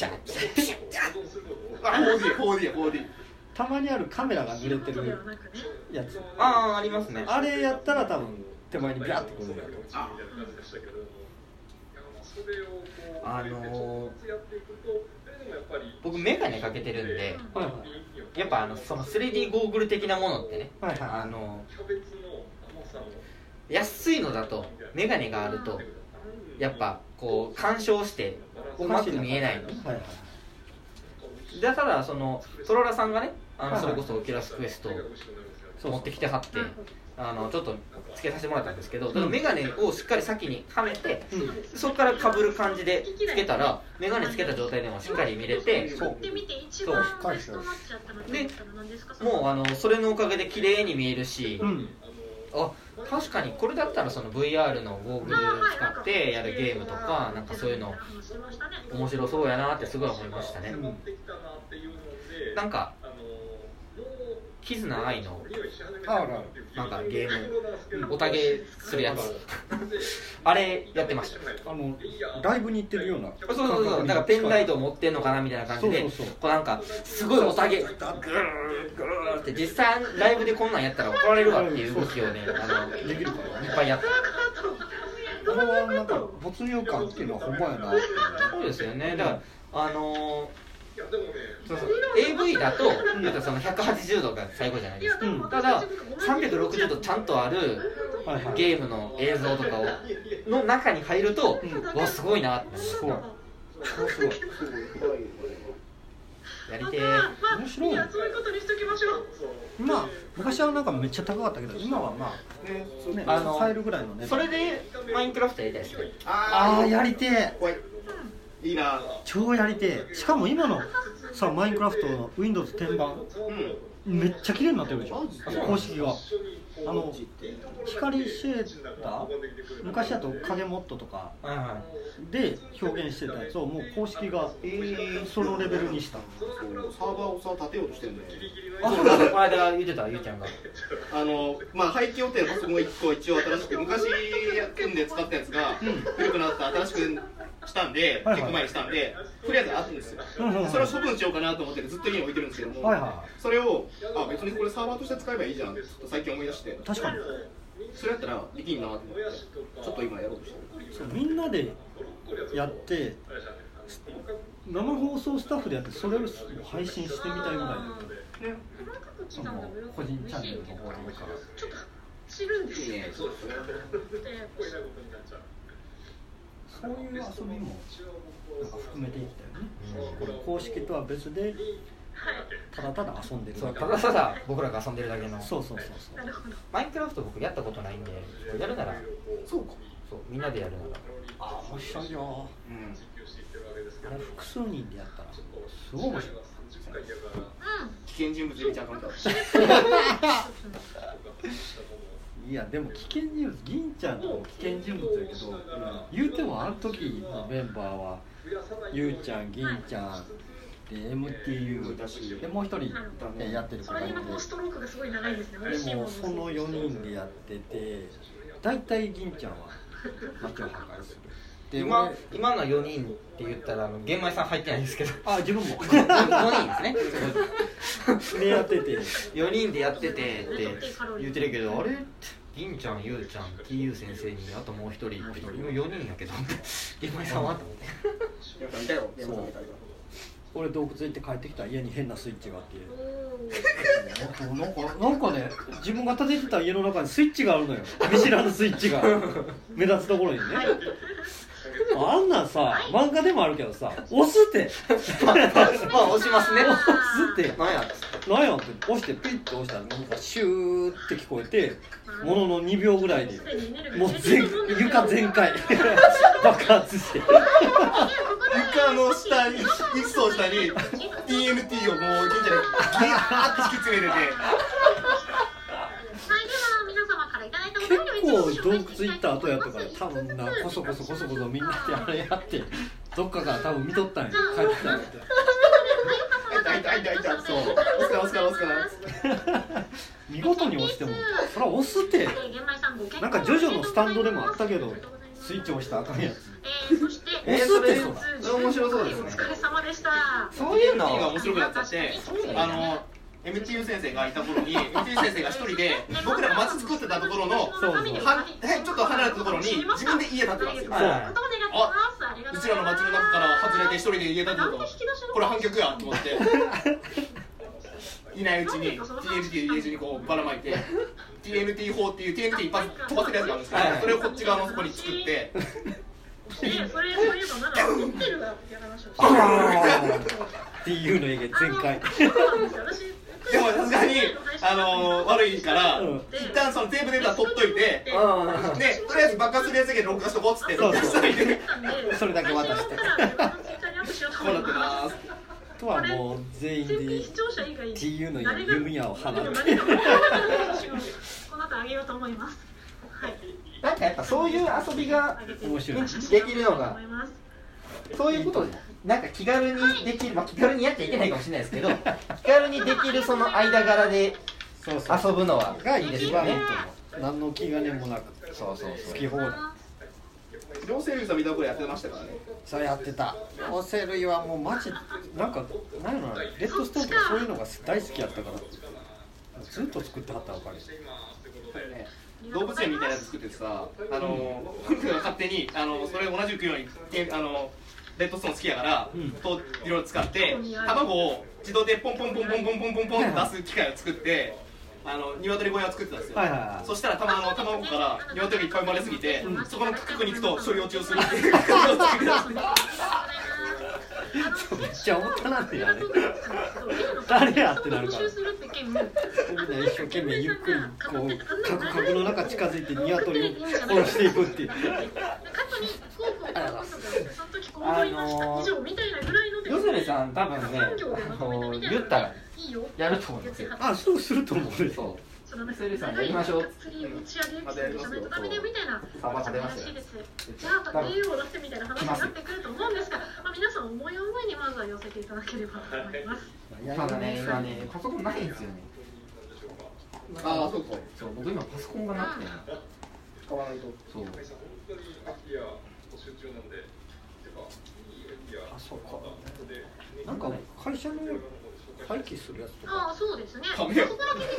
4D。 たまにあるカメラが濡れてるやつ。 ありますね。 あれやったら多分手前にビャッてくるんだと。 僕メガネかけてるんで、やっぱその 3D ゴーグル的なものってね、安いのだとメガネがあるとやっぱこう干渉してうまく見えないの。でただそのトロラさんがね、それこそオキュラスクエストを持ってきてはって、ちょっとつけさせてもらったんですけど、メガネをしっかり先にはめて、そこからかぶる感じでつけたらメガネつけた状態でもしっかり見れて、でもうそれのおかげで綺麗に見えるし、確かにこれだったらその VR のゴーグル使ってやるゲームとかなんかそういうの面白そうやなってすごい思いましたね。なんかキズナアイのなんかゲームおたげするやつあれやってました。 ライブに行ってるような。 そうだからペンライトを持ってんのかなみたいな感じで、こうなんかすごいおたげグーって実際ライブでこんなんやったら怒られるわっていう動きをねできるからいっぱいやって。 あれはなんか没入感っていうのはほんまやな。 そうですよね。だからAV だとその180度が最後じゃないですか。ただ360度ちゃんとあるゲームの映像とかの中に入ると、わすごいなって。すごいやりてー。 面白い。昔はなんかめっちゃ高かったけど、今は買えるぐらいのね。 それでマインクラフトやりたいですね。 やりてー。 いいな、 超やりてえ。しかも今のさマインクラフトの Windows 10版、めっちゃ綺麗になってるでしょ、公式が。光シェーダー、昔だと影モッドとかで表現してたやつをもう公式がそのレベルにした。 サーバーをさ立てようとしてるんで、 この間言ってたゆうちゃんが廃棄予定のパソコンが1個一応新しく昔組んで使ったやつが古くなった新しくしたんで、結構前にしたんで、とりあえずあるんですよ。それを処分しようかなと思ってずっと家に置いてるんですけども、それを別にこれサーバーとして使えばいいじゃんって最近思い出して、 確かにそれやったらできんなと思って、ちょっと今やろうとしてる。 みんなでやって生放送スタッフでやってそれを配信してみたいぐらいで、その個人チャンネルの方がいいからちょっと知るんですよね。 そういう遊びもなんか含めていきたいよね、これ公式とは別でただただ遊んでるだけ、 ただただ僕らが遊んでるだけの。 そうマインクラフト僕やったことないんで、やるならそうみんなでやるなら面白いよ。あれ複数人でやったらすごい面白い。 危険人物入れちゃうかも。 いやでも危険人物、銀ちゃんと危険人物やけど、言うてもあの時のメンバーはゆうちゃん、銀ちゃんで MTU だし、でもう一人やってる子がいて、でもその4人でやってて、大体銀ちゃんは街を破壊する。 今の4人って言ったら玄米さん入ってないんですけど、 自分も 5人ですね。 でやってて 4人でやっててって言ってるけど、あれ銀ちゃん、ゆうちゃん、TU 先生にあともう1人って4人やけど玄米さんはと思って俺洞窟行って帰ってきたら家に変なスイッチがあってなんかね、自分が建ててた家の中にスイッチがあるのよ。見知らぬスイッチが目立つところにね。あんなんさ、漫画でもあるけどさ、押すってまあ押しますね。 押すってなんやって押してピッと押したらなんかシューって聞こえて、ものの2秒ぐらいでもう床全開爆発して床の下に1層下に TNT をもう銀ちゃんでギャーって敷き詰めてて、 結構洞窟行った後やったから、多分なこそこそみんなであれやってどっかから多分見とったんや、帰ってきたんやって。 そう押すから見事に押してもそれは押すってなんかジョジョのスタンドでもあったけど、スイッチ押したらあかんやつ押すってそれ面白そうですね。 お疲れ様でした。 そういうのが面白くなっちゃって、MTU 先生がいた頃に MTU 先生が一人で僕らが街作ってたところのちょっと離れたところに自分で家建てたんですよ。うちらの街の中から外れて一人で家建てたと、これ反逆やと思っていないうちに TNT 家中にこうばらまいて TNT 砲っていう TNT 一発飛ばせるやつがあるんですけど、それをこっち側のそこに作ってそれ言えばまだ持ってるわって話をして TU の家全開でもさすがに悪いから一旦そのテープデータ取っといて、でとりあえず爆発するやつだけ録画しとこうっつって録画しといてそれだけ渡してこうなってますとはもう全員で TU の弓矢を放ってこの後あげようと思います。 なんかやっぱそういう遊びが面白いできるのが、そういうことなんか気軽にできる、気軽にやっちゃいけないかもしれないですけど、気軽にできるその間柄で遊ぶのはいいですよね。 何の気兼ねもなく好き放題。 両生類さん見たこれやってましたからね。 それやってた。両生類はもうマジなんか何やろな、レッドストーンとかそういうのが大好きやったからずっと作ってはったら分かる。 動物園みたいなやつ作っててさ、僕が勝手にそれ同じくようにレッドストーン好きやからといろいろ使って卵を自動でポンポンポンポンポンポンポンポンって出す機械を作って鶏小屋を作ってたんですよ。そしたら卵から鶏がいっぱい生まれすぎて、そこの区に行くと処理落ちをするっていう企画を作ってたんですよ。 めっちゃ思ったなってやね。誰やってなるから。みんな一生懸命ゆっくりこうカクカクの中近づいて鶏を殺していくっていう。 ヨゼレさん多分ね、言ったらやると思うんですよ。 そうすると思うね。 ヨゼレさんやりましょう。 サバ食べますよ。じゃあ栄養を出してみたいな話になってくると思うんですが、皆さん思い思いにまずは寄せていただければと思います。 ただね、今ねパソコンないんですよね。 そう僕今パソコンがなくて使わないと。 そう。 あ、そうか。なんか会社の廃棄するやつとか。 ああ、そうですね。 ダメよ。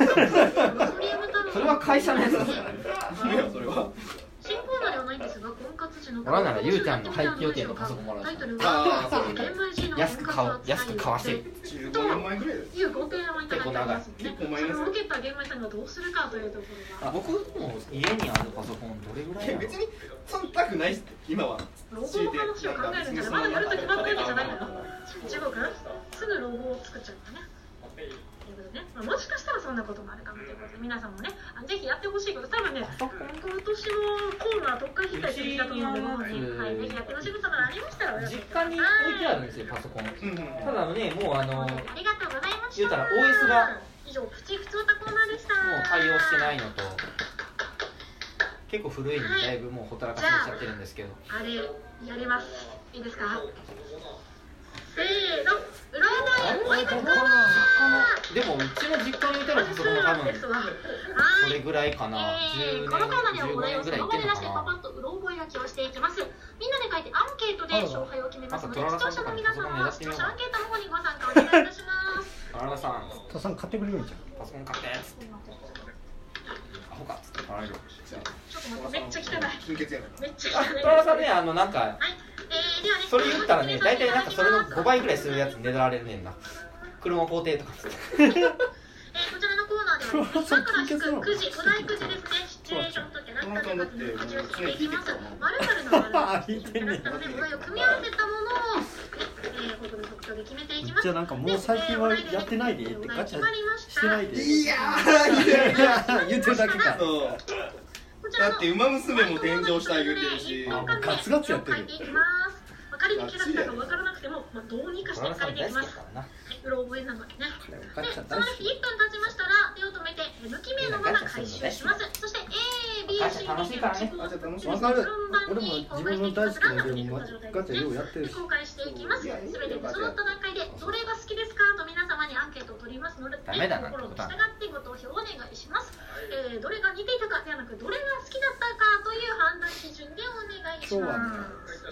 それは会社のやつだからね。 ダメよそれは。 新コーナーではないんですが、婚活時の俺ならゆうちゃんの廃棄予定のパソコンもらうタイトルは安く買わせる。 15年前ぐらいです。 いうご提案をいただいておりますので、 結構前です。 それを受けた現場さんがどうするかというところが。 僕も家にあるパソコンどれぐらいなの？ 別に忖度ないっす今は。 ロゴの話を考えるんじゃまだやると決まってるわけじゃないから。違うかな。すぐロゴを作っちゃうからね。ね、もしかしたらそんなこともあるかもということで、皆さんもね、ぜひやってほしいこと、多分ね、今年のコーナー特化控えする気だと思うので、はい、ぜひやってほしいことがありましたら、 実家に置いてあるんですよ、パソコン。ただね、もうありがとうございました。 言うたら OS が以上、プチ普通たコーナーでした。 もう対応してないのと、結構古いにだいぶもうほったらかしにしちゃってるんですけど。 あれ、やります。いいですか？せーの、うろ覚え追いかけでもうちの実家に置いてあるパソコンは多分それぐらいかな。10年、 このコーナーではお題を 15年ぐらいいその場で出してってるのかな。 パパッとうろ覚え書きをしていきます。みんなで書いてアンケートで勝敗を決めますので、視聴者の皆さんは視聴者アンケートの方にご参加お願いいたします。 原田さん、 タさん買ってくれるんじゃん。 パソコン買ってっつって。アホかっつって買われる。 ちょっと待って、めっちゃ汚い。 金欠やから。 めっちゃ汚い。 原田さんね、なんか、 はい、ではね、 それ言ったらね、大体なんかそれの5倍ぐらいするやつねだられるねんな。車工程とかっつって。 こちらのコーナーでは、今から引くくじ、お題くじですね、シチュエーションとキャラクターの数にくじを引いていきます。〇〇の〇〇キャラクターのね、お題を組み合わせたものを、ここで即興で決めていきます。 じゃあなんかもう最近はやってないでってガチャしてないで。 いやー言ってるだけか。 そう。だって馬娘も転生したい言うてるし。 ガツガツやってる。 仮にキャラクターが分からなくても、どうにかして書いていきます。うろ覚えなのでね。で、その1分経ちましたら手を止めて無記名のまま回収します。そして A、B、C、D の1個わかる。俺も自分の大好きなゲームガチャようやってるし。 公開していきます。すべて整った段階でどれが好きですかと皆様にアンケートを取りますので、心に従ってご投票をお願いします。どれが似ていたかではなく、どれが好きだったかという判断基準でお願いします。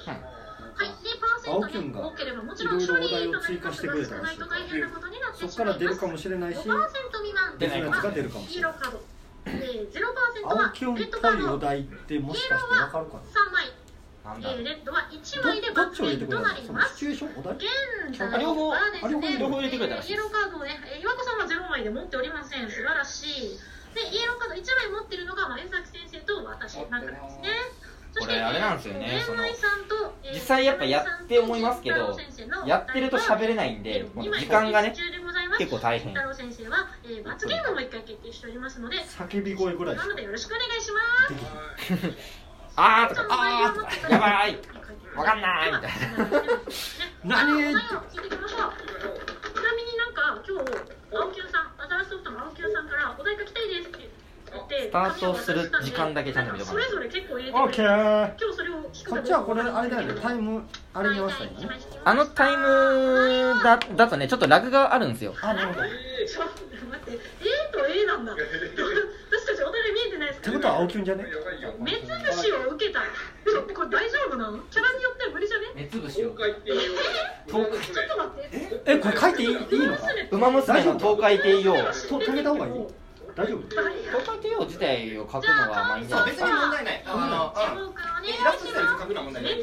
はい、で、パーセントね、多ければもちろん処理となりますが、少ないと大変なことになってしまいます。 そこから出るかもしれないし、 5% 未満別のやつが出るかもしれない。 イエローカード、0% は青キュンっぽいお題ってもしかしてわかるか 3枚、 なんだ。 レッドは1枚でな。どっちを入れてくれとなりるの？ ます。 シチュエーションお題？ 現在はですね、 両方入れてくれたらしいイエローカードをね、岩子さんは0枚で持っておりません。素晴らしい。で、イエローカード1枚持ってるのが江崎先生と私なんかですね。 これあれなんですよね、その実実際やっぱやって思いますけど、やってると喋れないんで、時間がね結構大変。 太郎先生は罰ゲームも1回決定しておりますので、 叫び声ぐらい。 なのでよろしくお願いします。 あーとかあーとかやばいわかんないみたいな。 何？ 聞いていきましょう。ちなみになんか今日青木さん、新しいソフトの青木さんからお題書きたいですって。 スタートする時間だけちゃんと見てもらう。 それぞれ結構入れてオッケー。 今日それを聞く。 こっちはこれあれだよね。タイムあれに合わせたいね。 あのタイムだとねちょっとラグがあるんですよ。 あ、なるほど。 ちょっと待って、A と A なんだ。私たちお互い見えてないですか。 ってことは青キュンじゃね？ 目つぶしを受けた。これ大丈夫なの？キャラによっては無理じゃね？ 目つぶしを。 ちょっと待って。 これ書いていいのか？ 馬娘の東海帝王。 止めた方がいい？大丈夫？ 東海帝王自体を書くのはまあいいんじゃないですか。 別に問題ない。イラスト自体書くのは問題ない。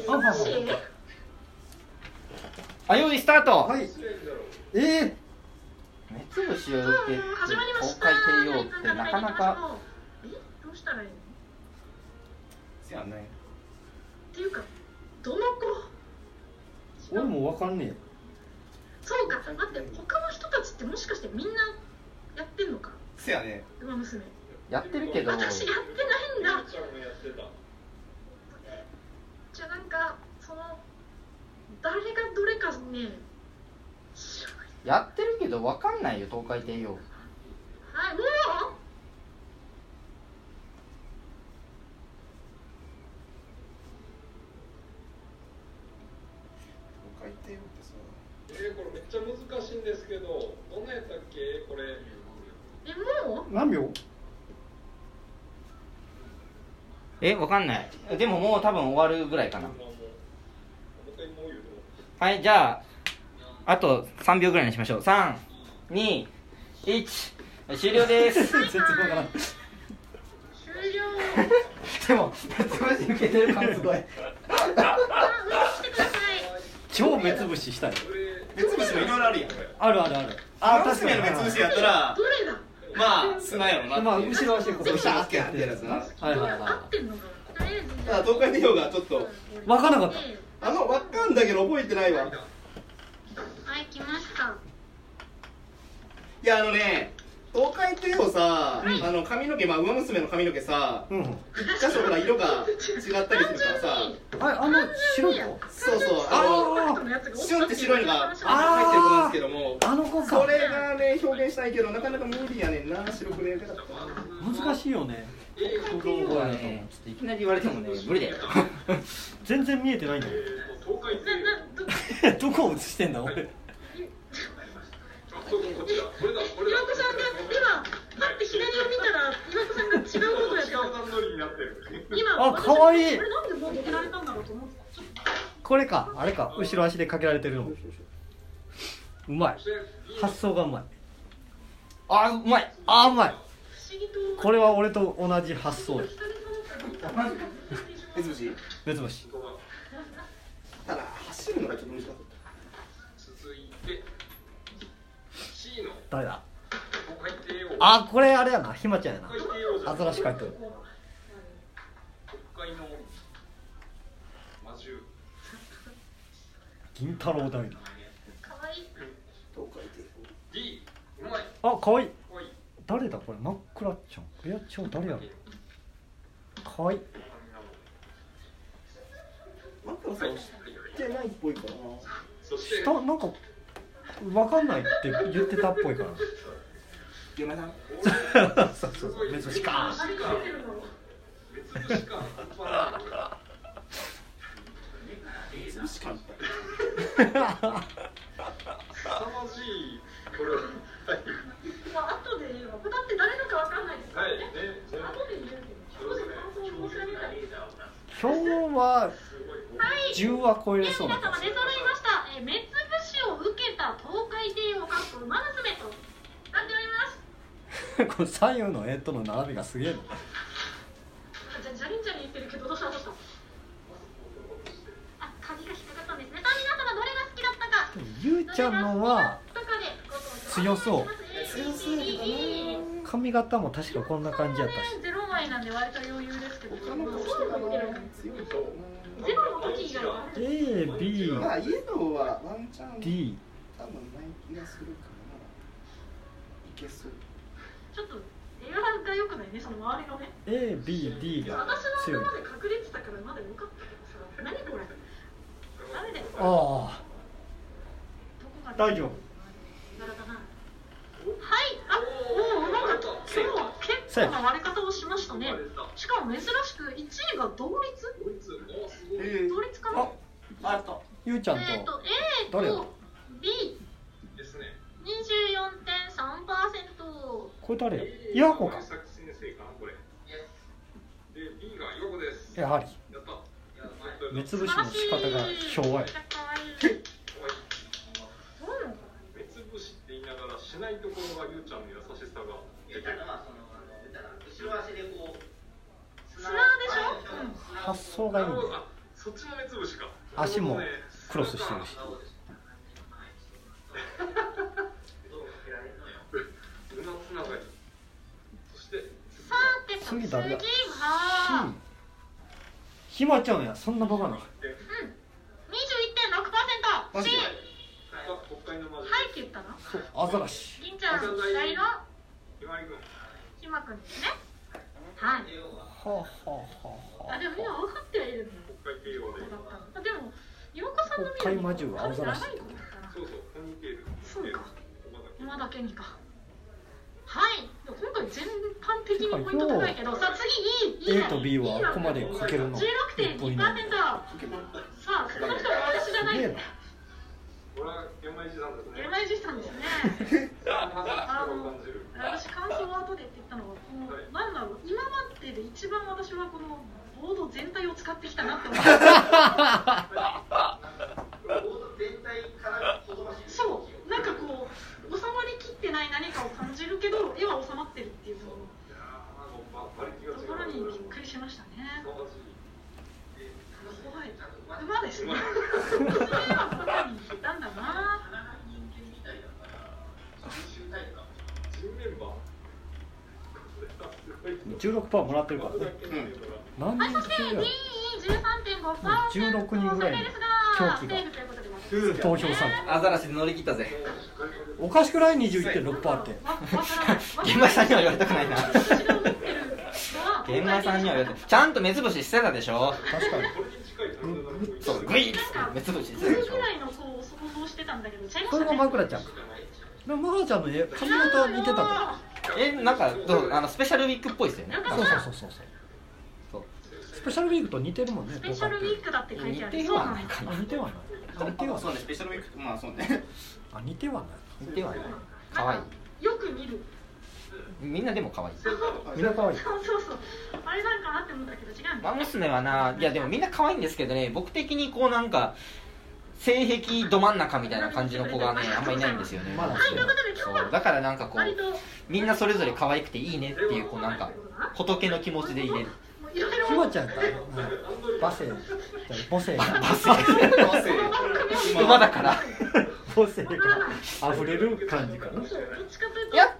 あ、用意スタート。 はい。 目つぶしを受けて東海帝王ってなかなか。 どうしたらいいの？ せやね。 っていうか、どの子？ 俺もわかんねえ。 そうか、待って、他の人たちってもしかしてみんなやってんのか？ せやね。 馬娘。 やってるけど。 私やってないんだ。じゃあなんかその誰がどれかね。 やってるけどわかんないよ東海帝王。 はい、もう。 東海帝王ってさ。 これめっちゃ難しいんですけど、どんなやったっけこれ。 もう？ 何秒？ わかんない。でももう多分終わるぐらいかな。 はい、じゃああと3秒ぐらいにしましょう。3、2、1、終了です。 全然わからん。 終了。 でもマジ受けてる感すごい。 超目つぶししたい。 目つぶしもいろいろあるやん。 あるあるある。 確かに目つぶしやったらまあ砂やろな。 まあ後ろ足こうシャーってやってるやつな。はいはいはい。 ただ東海帝王がちょっと分からなかった。 分かんだけど覚えてないわ。 はい、来ました。 いや東海帝王さ、髪の毛、馬娘の髪の毛さ、一箇所から色が違ったりするからさ、 白い子？ そうそう、シュンって白いのが入ってると思うんですけども、それがね表現したいけどなかなか無理やねんな。白くね難しいよね。 いきなり言われてもね無理だよ。 全然見えてないんだよ。どこを映してんだ俺。 岩子さんが今パッて左を見たら岩子さんが違うことやって今かわいい。 これなんでもう抜けられたんだろうと思って。 これか、あれか、後ろ足でかけられてるの。うまい。発想がうまい。うまい。うまい。これは俺と同じ発想や。 目つぶし？ 目つぶし。 ただ走るのがちょっと難しかった。 誰だ？これあれやな、ひまちゃんやな。アザラシ書いてる。銀太郎大だ。かわいい。誰だこれ？マックラッチョン。誰やろ？かわいい。 マックラさん知ってないっぽいかな。なんかわかんないって言ってたっぽいから。 嫁さん。 そう目つぶしか。 後で言うわ。だって誰のかわかんないですからね。後で言うけど。 今日は10は超えれそうな皆様出揃いました。目つぶしを受けた東海帝王かっこ馬娘となっております。 この左右の絵との並びがすげえの。 じゃりんちゃんに言ってるけどどうした鍵が引っかかったんですね。さあ皆様どれが好きだったか。 ゆうちゃんのは強そう。髪型も確かこんな感じやったし。 0枚なんで割と余裕ですけど。ゼロの時以外は A、B、 まあイエローはワンチャン D、 多分ない気がするからいけそう。 ちょっと絵が良くないね、その周りのね。 A、B、D が強い。 私の頭で隠れてたからまだ良かったけどさ。何これ。ダメだよ。 大丈夫。 はい、なんか今日は結構な割れ方をしましたね。しかも珍しく1位が同率？同率かな？ ゆうちゃんと A と B ですね。 24.3%。 これ誰や？岩子か。やはり目つぶしの仕方が昭和や。 しないところがゆうちゃんの優しさが出てる。 後ろ足でこう砂でしょ？ 発想がいいね。 そっちの目つぶしか。 足もクロスしてるし。 そして次誰だ？ひまちゃんや。そんなバカな。 21.6%。C。はいって言ったの？ アザラシ。 銀ちゃん大のひまくんですね。はい。でも今分かってはいるんだ。でも岩子さんの北海魔獣はアザラシ。 そうか。馬だけにか。はい。今回全般的にポイント高いけど、さあ次 A と B はここまでかけるの。 16.2%。さあその人は私じゃない。 これは山井さんですね。 山井さんですね。私感想を後でって言ったのはこの、なんだろう、今までで一番私はこのボード全体を使ってきたなって思って。ボード全まってるっていうところにびっくりしましたね。すごい馬ですね。娘は馬に行ったんだな。 16%もらってるからね。何人中やろ。16人ぐらいの狂気が投票されアザラシで乗り切ったぜ。 おかしくない 21.6% って現場さんには言われたくないな。現場さんには言われた。ちゃんと目つぶししてたでしょ。 確かにそうグイッって目つぶししてたでしょ。 それがマクラちゃんか。でもマクラちゃんの髪型似てたね。なんかどうスペシャルウィークっぽいですよね。 そうスペシャルウィークと似てるもんね。 スペシャルウィークだって書いてある。 似てはないかな。 似てはない。 そうね、スペシャルウィーク、まあそうね。 似てはない。 似てはない。可愛い。 よく見る。 みんなでも可愛い。 みんな可愛い。 そうあれなんかなって思ったけど違う。 マ娘はな、いやでもみんな可愛いんですけどね、僕的にこうなんか性癖ど真ん中みたいな感じの子がねあんまいないんですよね。 まだそうだからなんかこうみんなそれぞれ可愛くていいねっていうこうなんか仏の気持ちで入れる。 ひまちゃんか母性馬だから母性が溢れる感じかな。 いや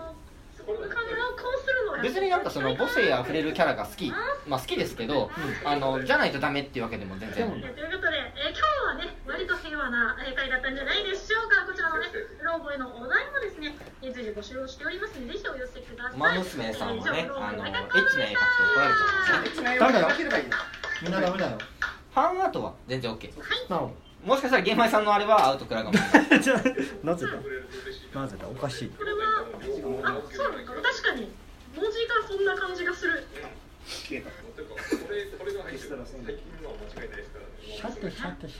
別になんかその母性あふれるキャラが好き、まあ好きですけど、じゃないとダメっていうわけでも全然。 ということで、今日はね割と平和な回だったんじゃないでしょうか。こちらのねローボへのお題もですね随時募集をしておりますのでぜひお寄せください。 馬娘さんはねエッチな絵描くと怒られちゃうんですね。 ダメだよ。みんなダメだよ。 ファンアートは全然 OK。 なるほもしかしたら玄米さんのあれはアウトくらいかもしれない。 なぜだおかしい。 これはそうなんだ。確かに文字がそんな感じがする。 シャッて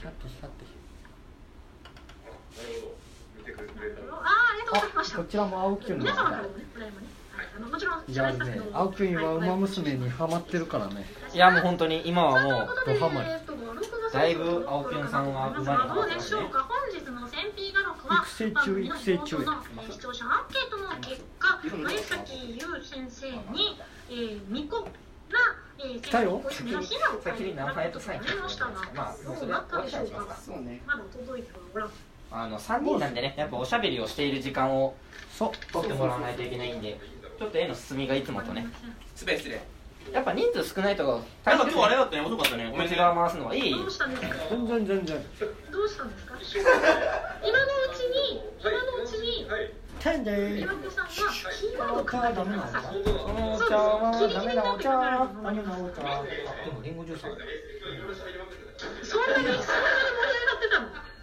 こちらも青キュンの皆様からもねこれもねもちろんいやね青キュンは馬娘にハマってるからね。 いやもう本当に今はもうドハマり。 だいぶ青キュンさんは馬にハマどうってまね。 ですしょうか。本日の選評画録は育成中視聴者アンケートの結果森崎優先生に巫女な来たよ。 先に名前とサインましたがまあどうなったでしょうか。 そうね。 まだ届いてはおらん。 3人なんでねやっぱおしゃべりをしている時間を取ってもらわないといけないんでちょっと絵の進みがいつもとね失礼やっぱ人数少ないとなんか今日あれだったね、遅かったね。ごめんね。 内側回すのはいい。 どうしたんですか。 全然どうしたんですか。今のうちにてんでー岩子さんはキーワードを書いてください。 そのお茶はダメなお茶。何のお茶。でもリンゴジュースある。 そんなに盛り上がってたの。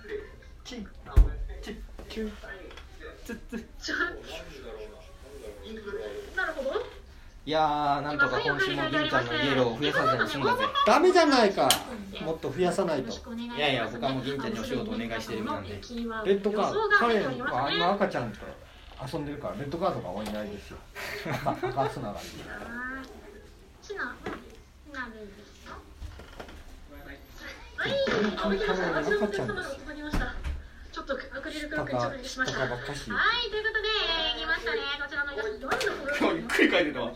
なるほど。 いやーなんとか今週も銀ちゃんのイエローを増やさずに済んだぜ。 ダメじゃないか。もっと増やさないと。 いやいや僕はもう銀ちゃんにお仕事お願いしてる身なんで。 レッドカード彼は今赤ちゃんと遊んでるからレッドカードが多いないですよ。赤つながり。赤ちゃんです。 ちょっとアクリルクロックに着陸しました。はい、ということで、来ましたね。こちらのイラスト、どんな今日ゆっくり書いてたわ。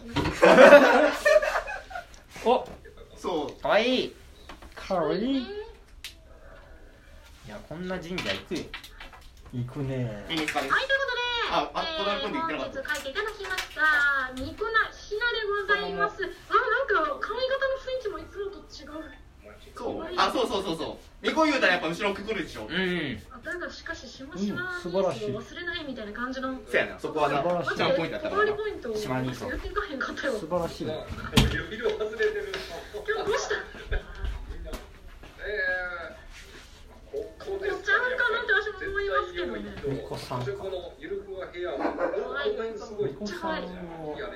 お、 そう。 かわいい。 かわいい。いや、こんな神社行くよ。 行くね。 いいですかね。 はい、ということで、 本日書いていただきました。ニコナひなでございます。なんか髪型の雰囲気もいつもと違う。 そう。ニコ言うたらやっぱ後ろくくるでしょ。 だがしかししましま素晴らしい。 忘れないみたいな感じの。 そうやな。そこはな。 素晴らしい。 ポイントだったから。 島にそう。 言っていかへんかったよ。 素晴らしい。 今日どうした？ここちゃんかなって私も思いますけどね。 ニコさんか。ニコさんをね。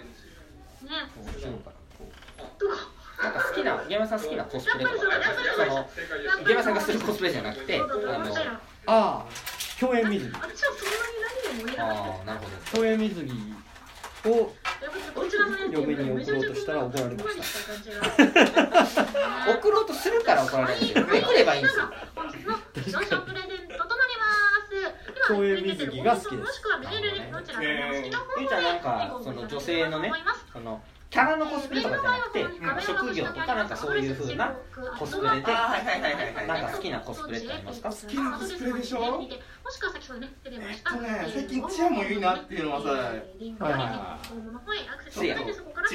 なんか好きなゲームさん好きなコスプレとかそのゲームさんがするコスプレじゃなくて共演水着。 なるほど。 共演水着を嫁に送ろうとしたら怒られました。 送ろうとするから怒られるんですよ。送ればいいんですよ。 共演水着が好きです。 ゆうちゃんなんかその女性のね、そのキャラのコスプレとかじゃなくて、職業とかなんかそういう風なコスプレで、なんか好きなコスプレってありますか？ 好きなコスプレでしょ？最近チアもいいなっていうのはさ、 チア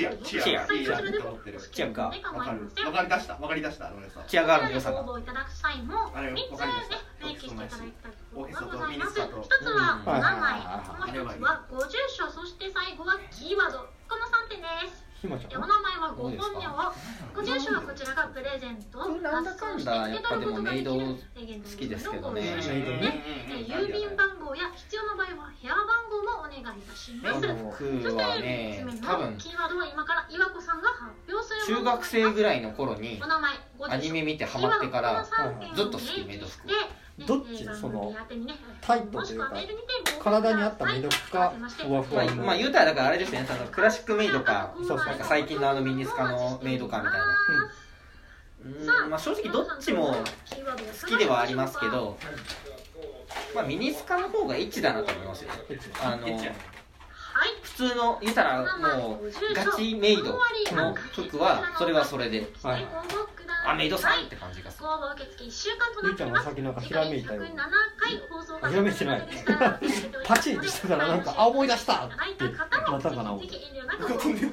か分かり出した俺さ、 チアガールの良さがあれ分かりました。オーケストラとミニスカと一つはお名前、もう一つはご住所、そして最後はキーワード、この3点です。お名前はご本名、ご住所はこちらがプレゼント、 なんだかんだやっぱでもメイド好きですけどね。 郵便番号や必要な場合は部屋番号もお願いいたします。 僕はね、多分キーワードは今から岩子さんが発表する。 中学生ぐらいの頃にアニメ見てハマってからずっと好き、メイド服。 どっち、そのタイトというか体に合ったメイド服かふわふわ、 まあ言うたらだからあれですよね、そのクラシックメイドか、なんか最近のミニスカのメイドかみたいな。まあ正直どっちも好きではありますけど、まあミニスカの方がエッチだなと思いますよね。普通の言うたらもうガチメイドの服はそれはそれで、あ、メイドさんって感じがする。 ゆうちゃんが先なんかひらめいたよ。ひらめいてない。パチンってしてたらなんか思い出したってなったかな。どっか飛んで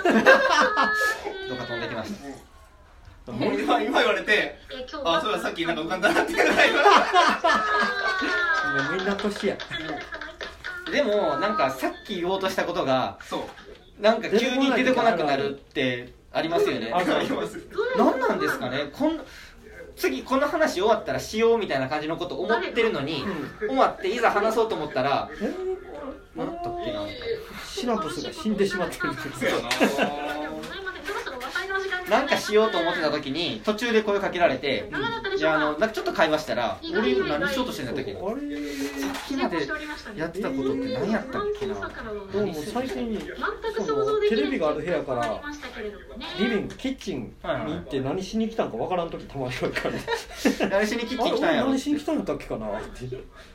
きました。 今言われて、あ、それはさっきなんか浮かんだなっていうぐらい。 みんな年や。 でもなんかさっき言おうとしたことがなんか急に出てこなくなるってありますよね。何なんですかね。次この話終わったらしようみたいな感じのこと思ってるのに、終わっていざ話そうと思ったら何だったっけな、 シナプスが死んでしまってるんですよ。 なんかしようと思ってた時に途中で声かけられて、じゃあなんかちょっと会話したら、俺今何しようとしてんだったっけな、さっきまでやってたことって何やったっけな。 どうも最近テレビがある部屋からリビングキッチンに行って何しに来たんかわからん時たまにあるから、 何しにキッチン来たんやろ、 何しに来たんだっけかなって。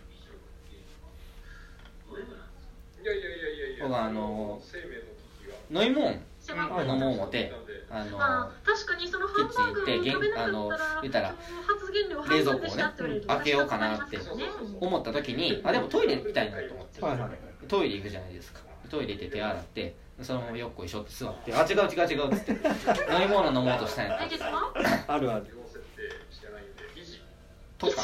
僕飲み物飲もう思って確かにそのキッチン行って言ったら冷蔵庫をね開けようかなって思った時に、あ、でもトイレ行きたいなと思って、トイレ行くじゃないですか。トイレ行って手洗ってそのままよっこいしょって座って、あ、違うっつって飲み物飲もうとしたんやったあるあるとか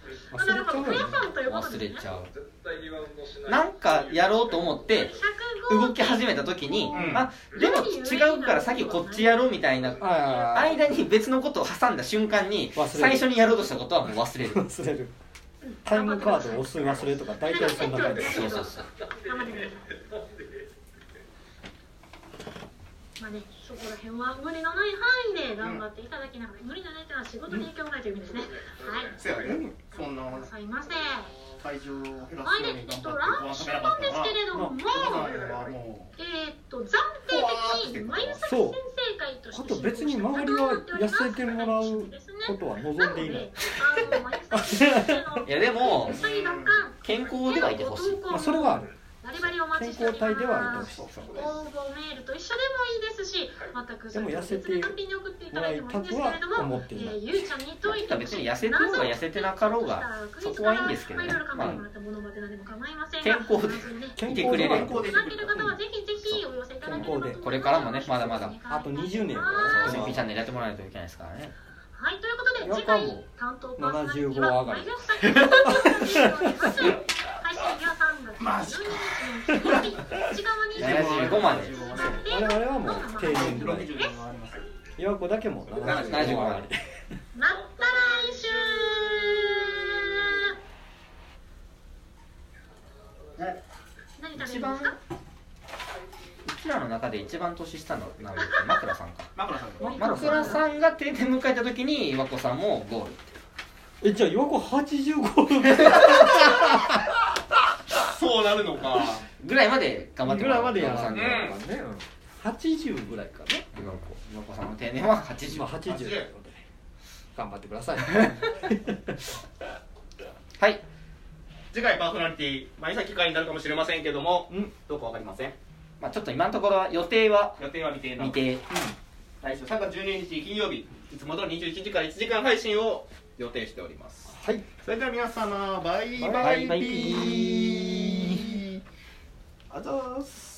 忘れちゃう。なんかやろうと思って動き始めた時に、あ、でも違うから先こっちやろうみたいな間に別のことを挟んだ瞬間に最初にやろうとしたことはもう忘れる。 忘れる。タイムカードを押す忘れるとか大体そんな感じ。 そうそうそう。 まあね、そこら辺は無理のない範囲で頑張っていただきながら、無理のないというのは仕事に影響がないという意味ですね。はい。 そんなございません。 体重を減らすように頑来週なんですけれども、暫定的に眉先先生会として、 あと別に周りは痩せてもらうことは望んでいない。 いやでも健康ではいてほしい。 まあそれはある。 健康体ではいてほしい。 応募メールと一緒でもいいですし、 でも痩せてもらいたくは思っていない。 ゆうちゃんにといて別に痩せてようが痩せてなかろうがそこはいいんですけどね。まあ健康でいてくれる。これからもね、まだまだあと20年はピチャンネルやってもらわないといけないですからね。 はい、ということで次回担当パーソナリティは 75上がり。 マジか。 75まで。 我々はもう定年ぐらい。岩子だけも75上がり。 また来週。何食べますか？ うちらの中で一番年下のなんだっけ、枕さんか。 枕さんが定年迎えた時に岩子さんもゴール。じゃあ岩子85 そうなるのかぐらいまで頑張ってもらう。 ぐらいまでやらさんね。80ぐらいかね。 岩子さんの定年は80。 まあ80ということで頑張ってください。 はい。 次回パーソナリティ前先会になるかもしれませんけども、どうかわかりません。 まあちょっと今のところは予定は未定な未定。 来週3月12日金曜日、いつもの21時から1時間配信を予定しております。 はい。 それでは皆様バイバイピー。あざーす。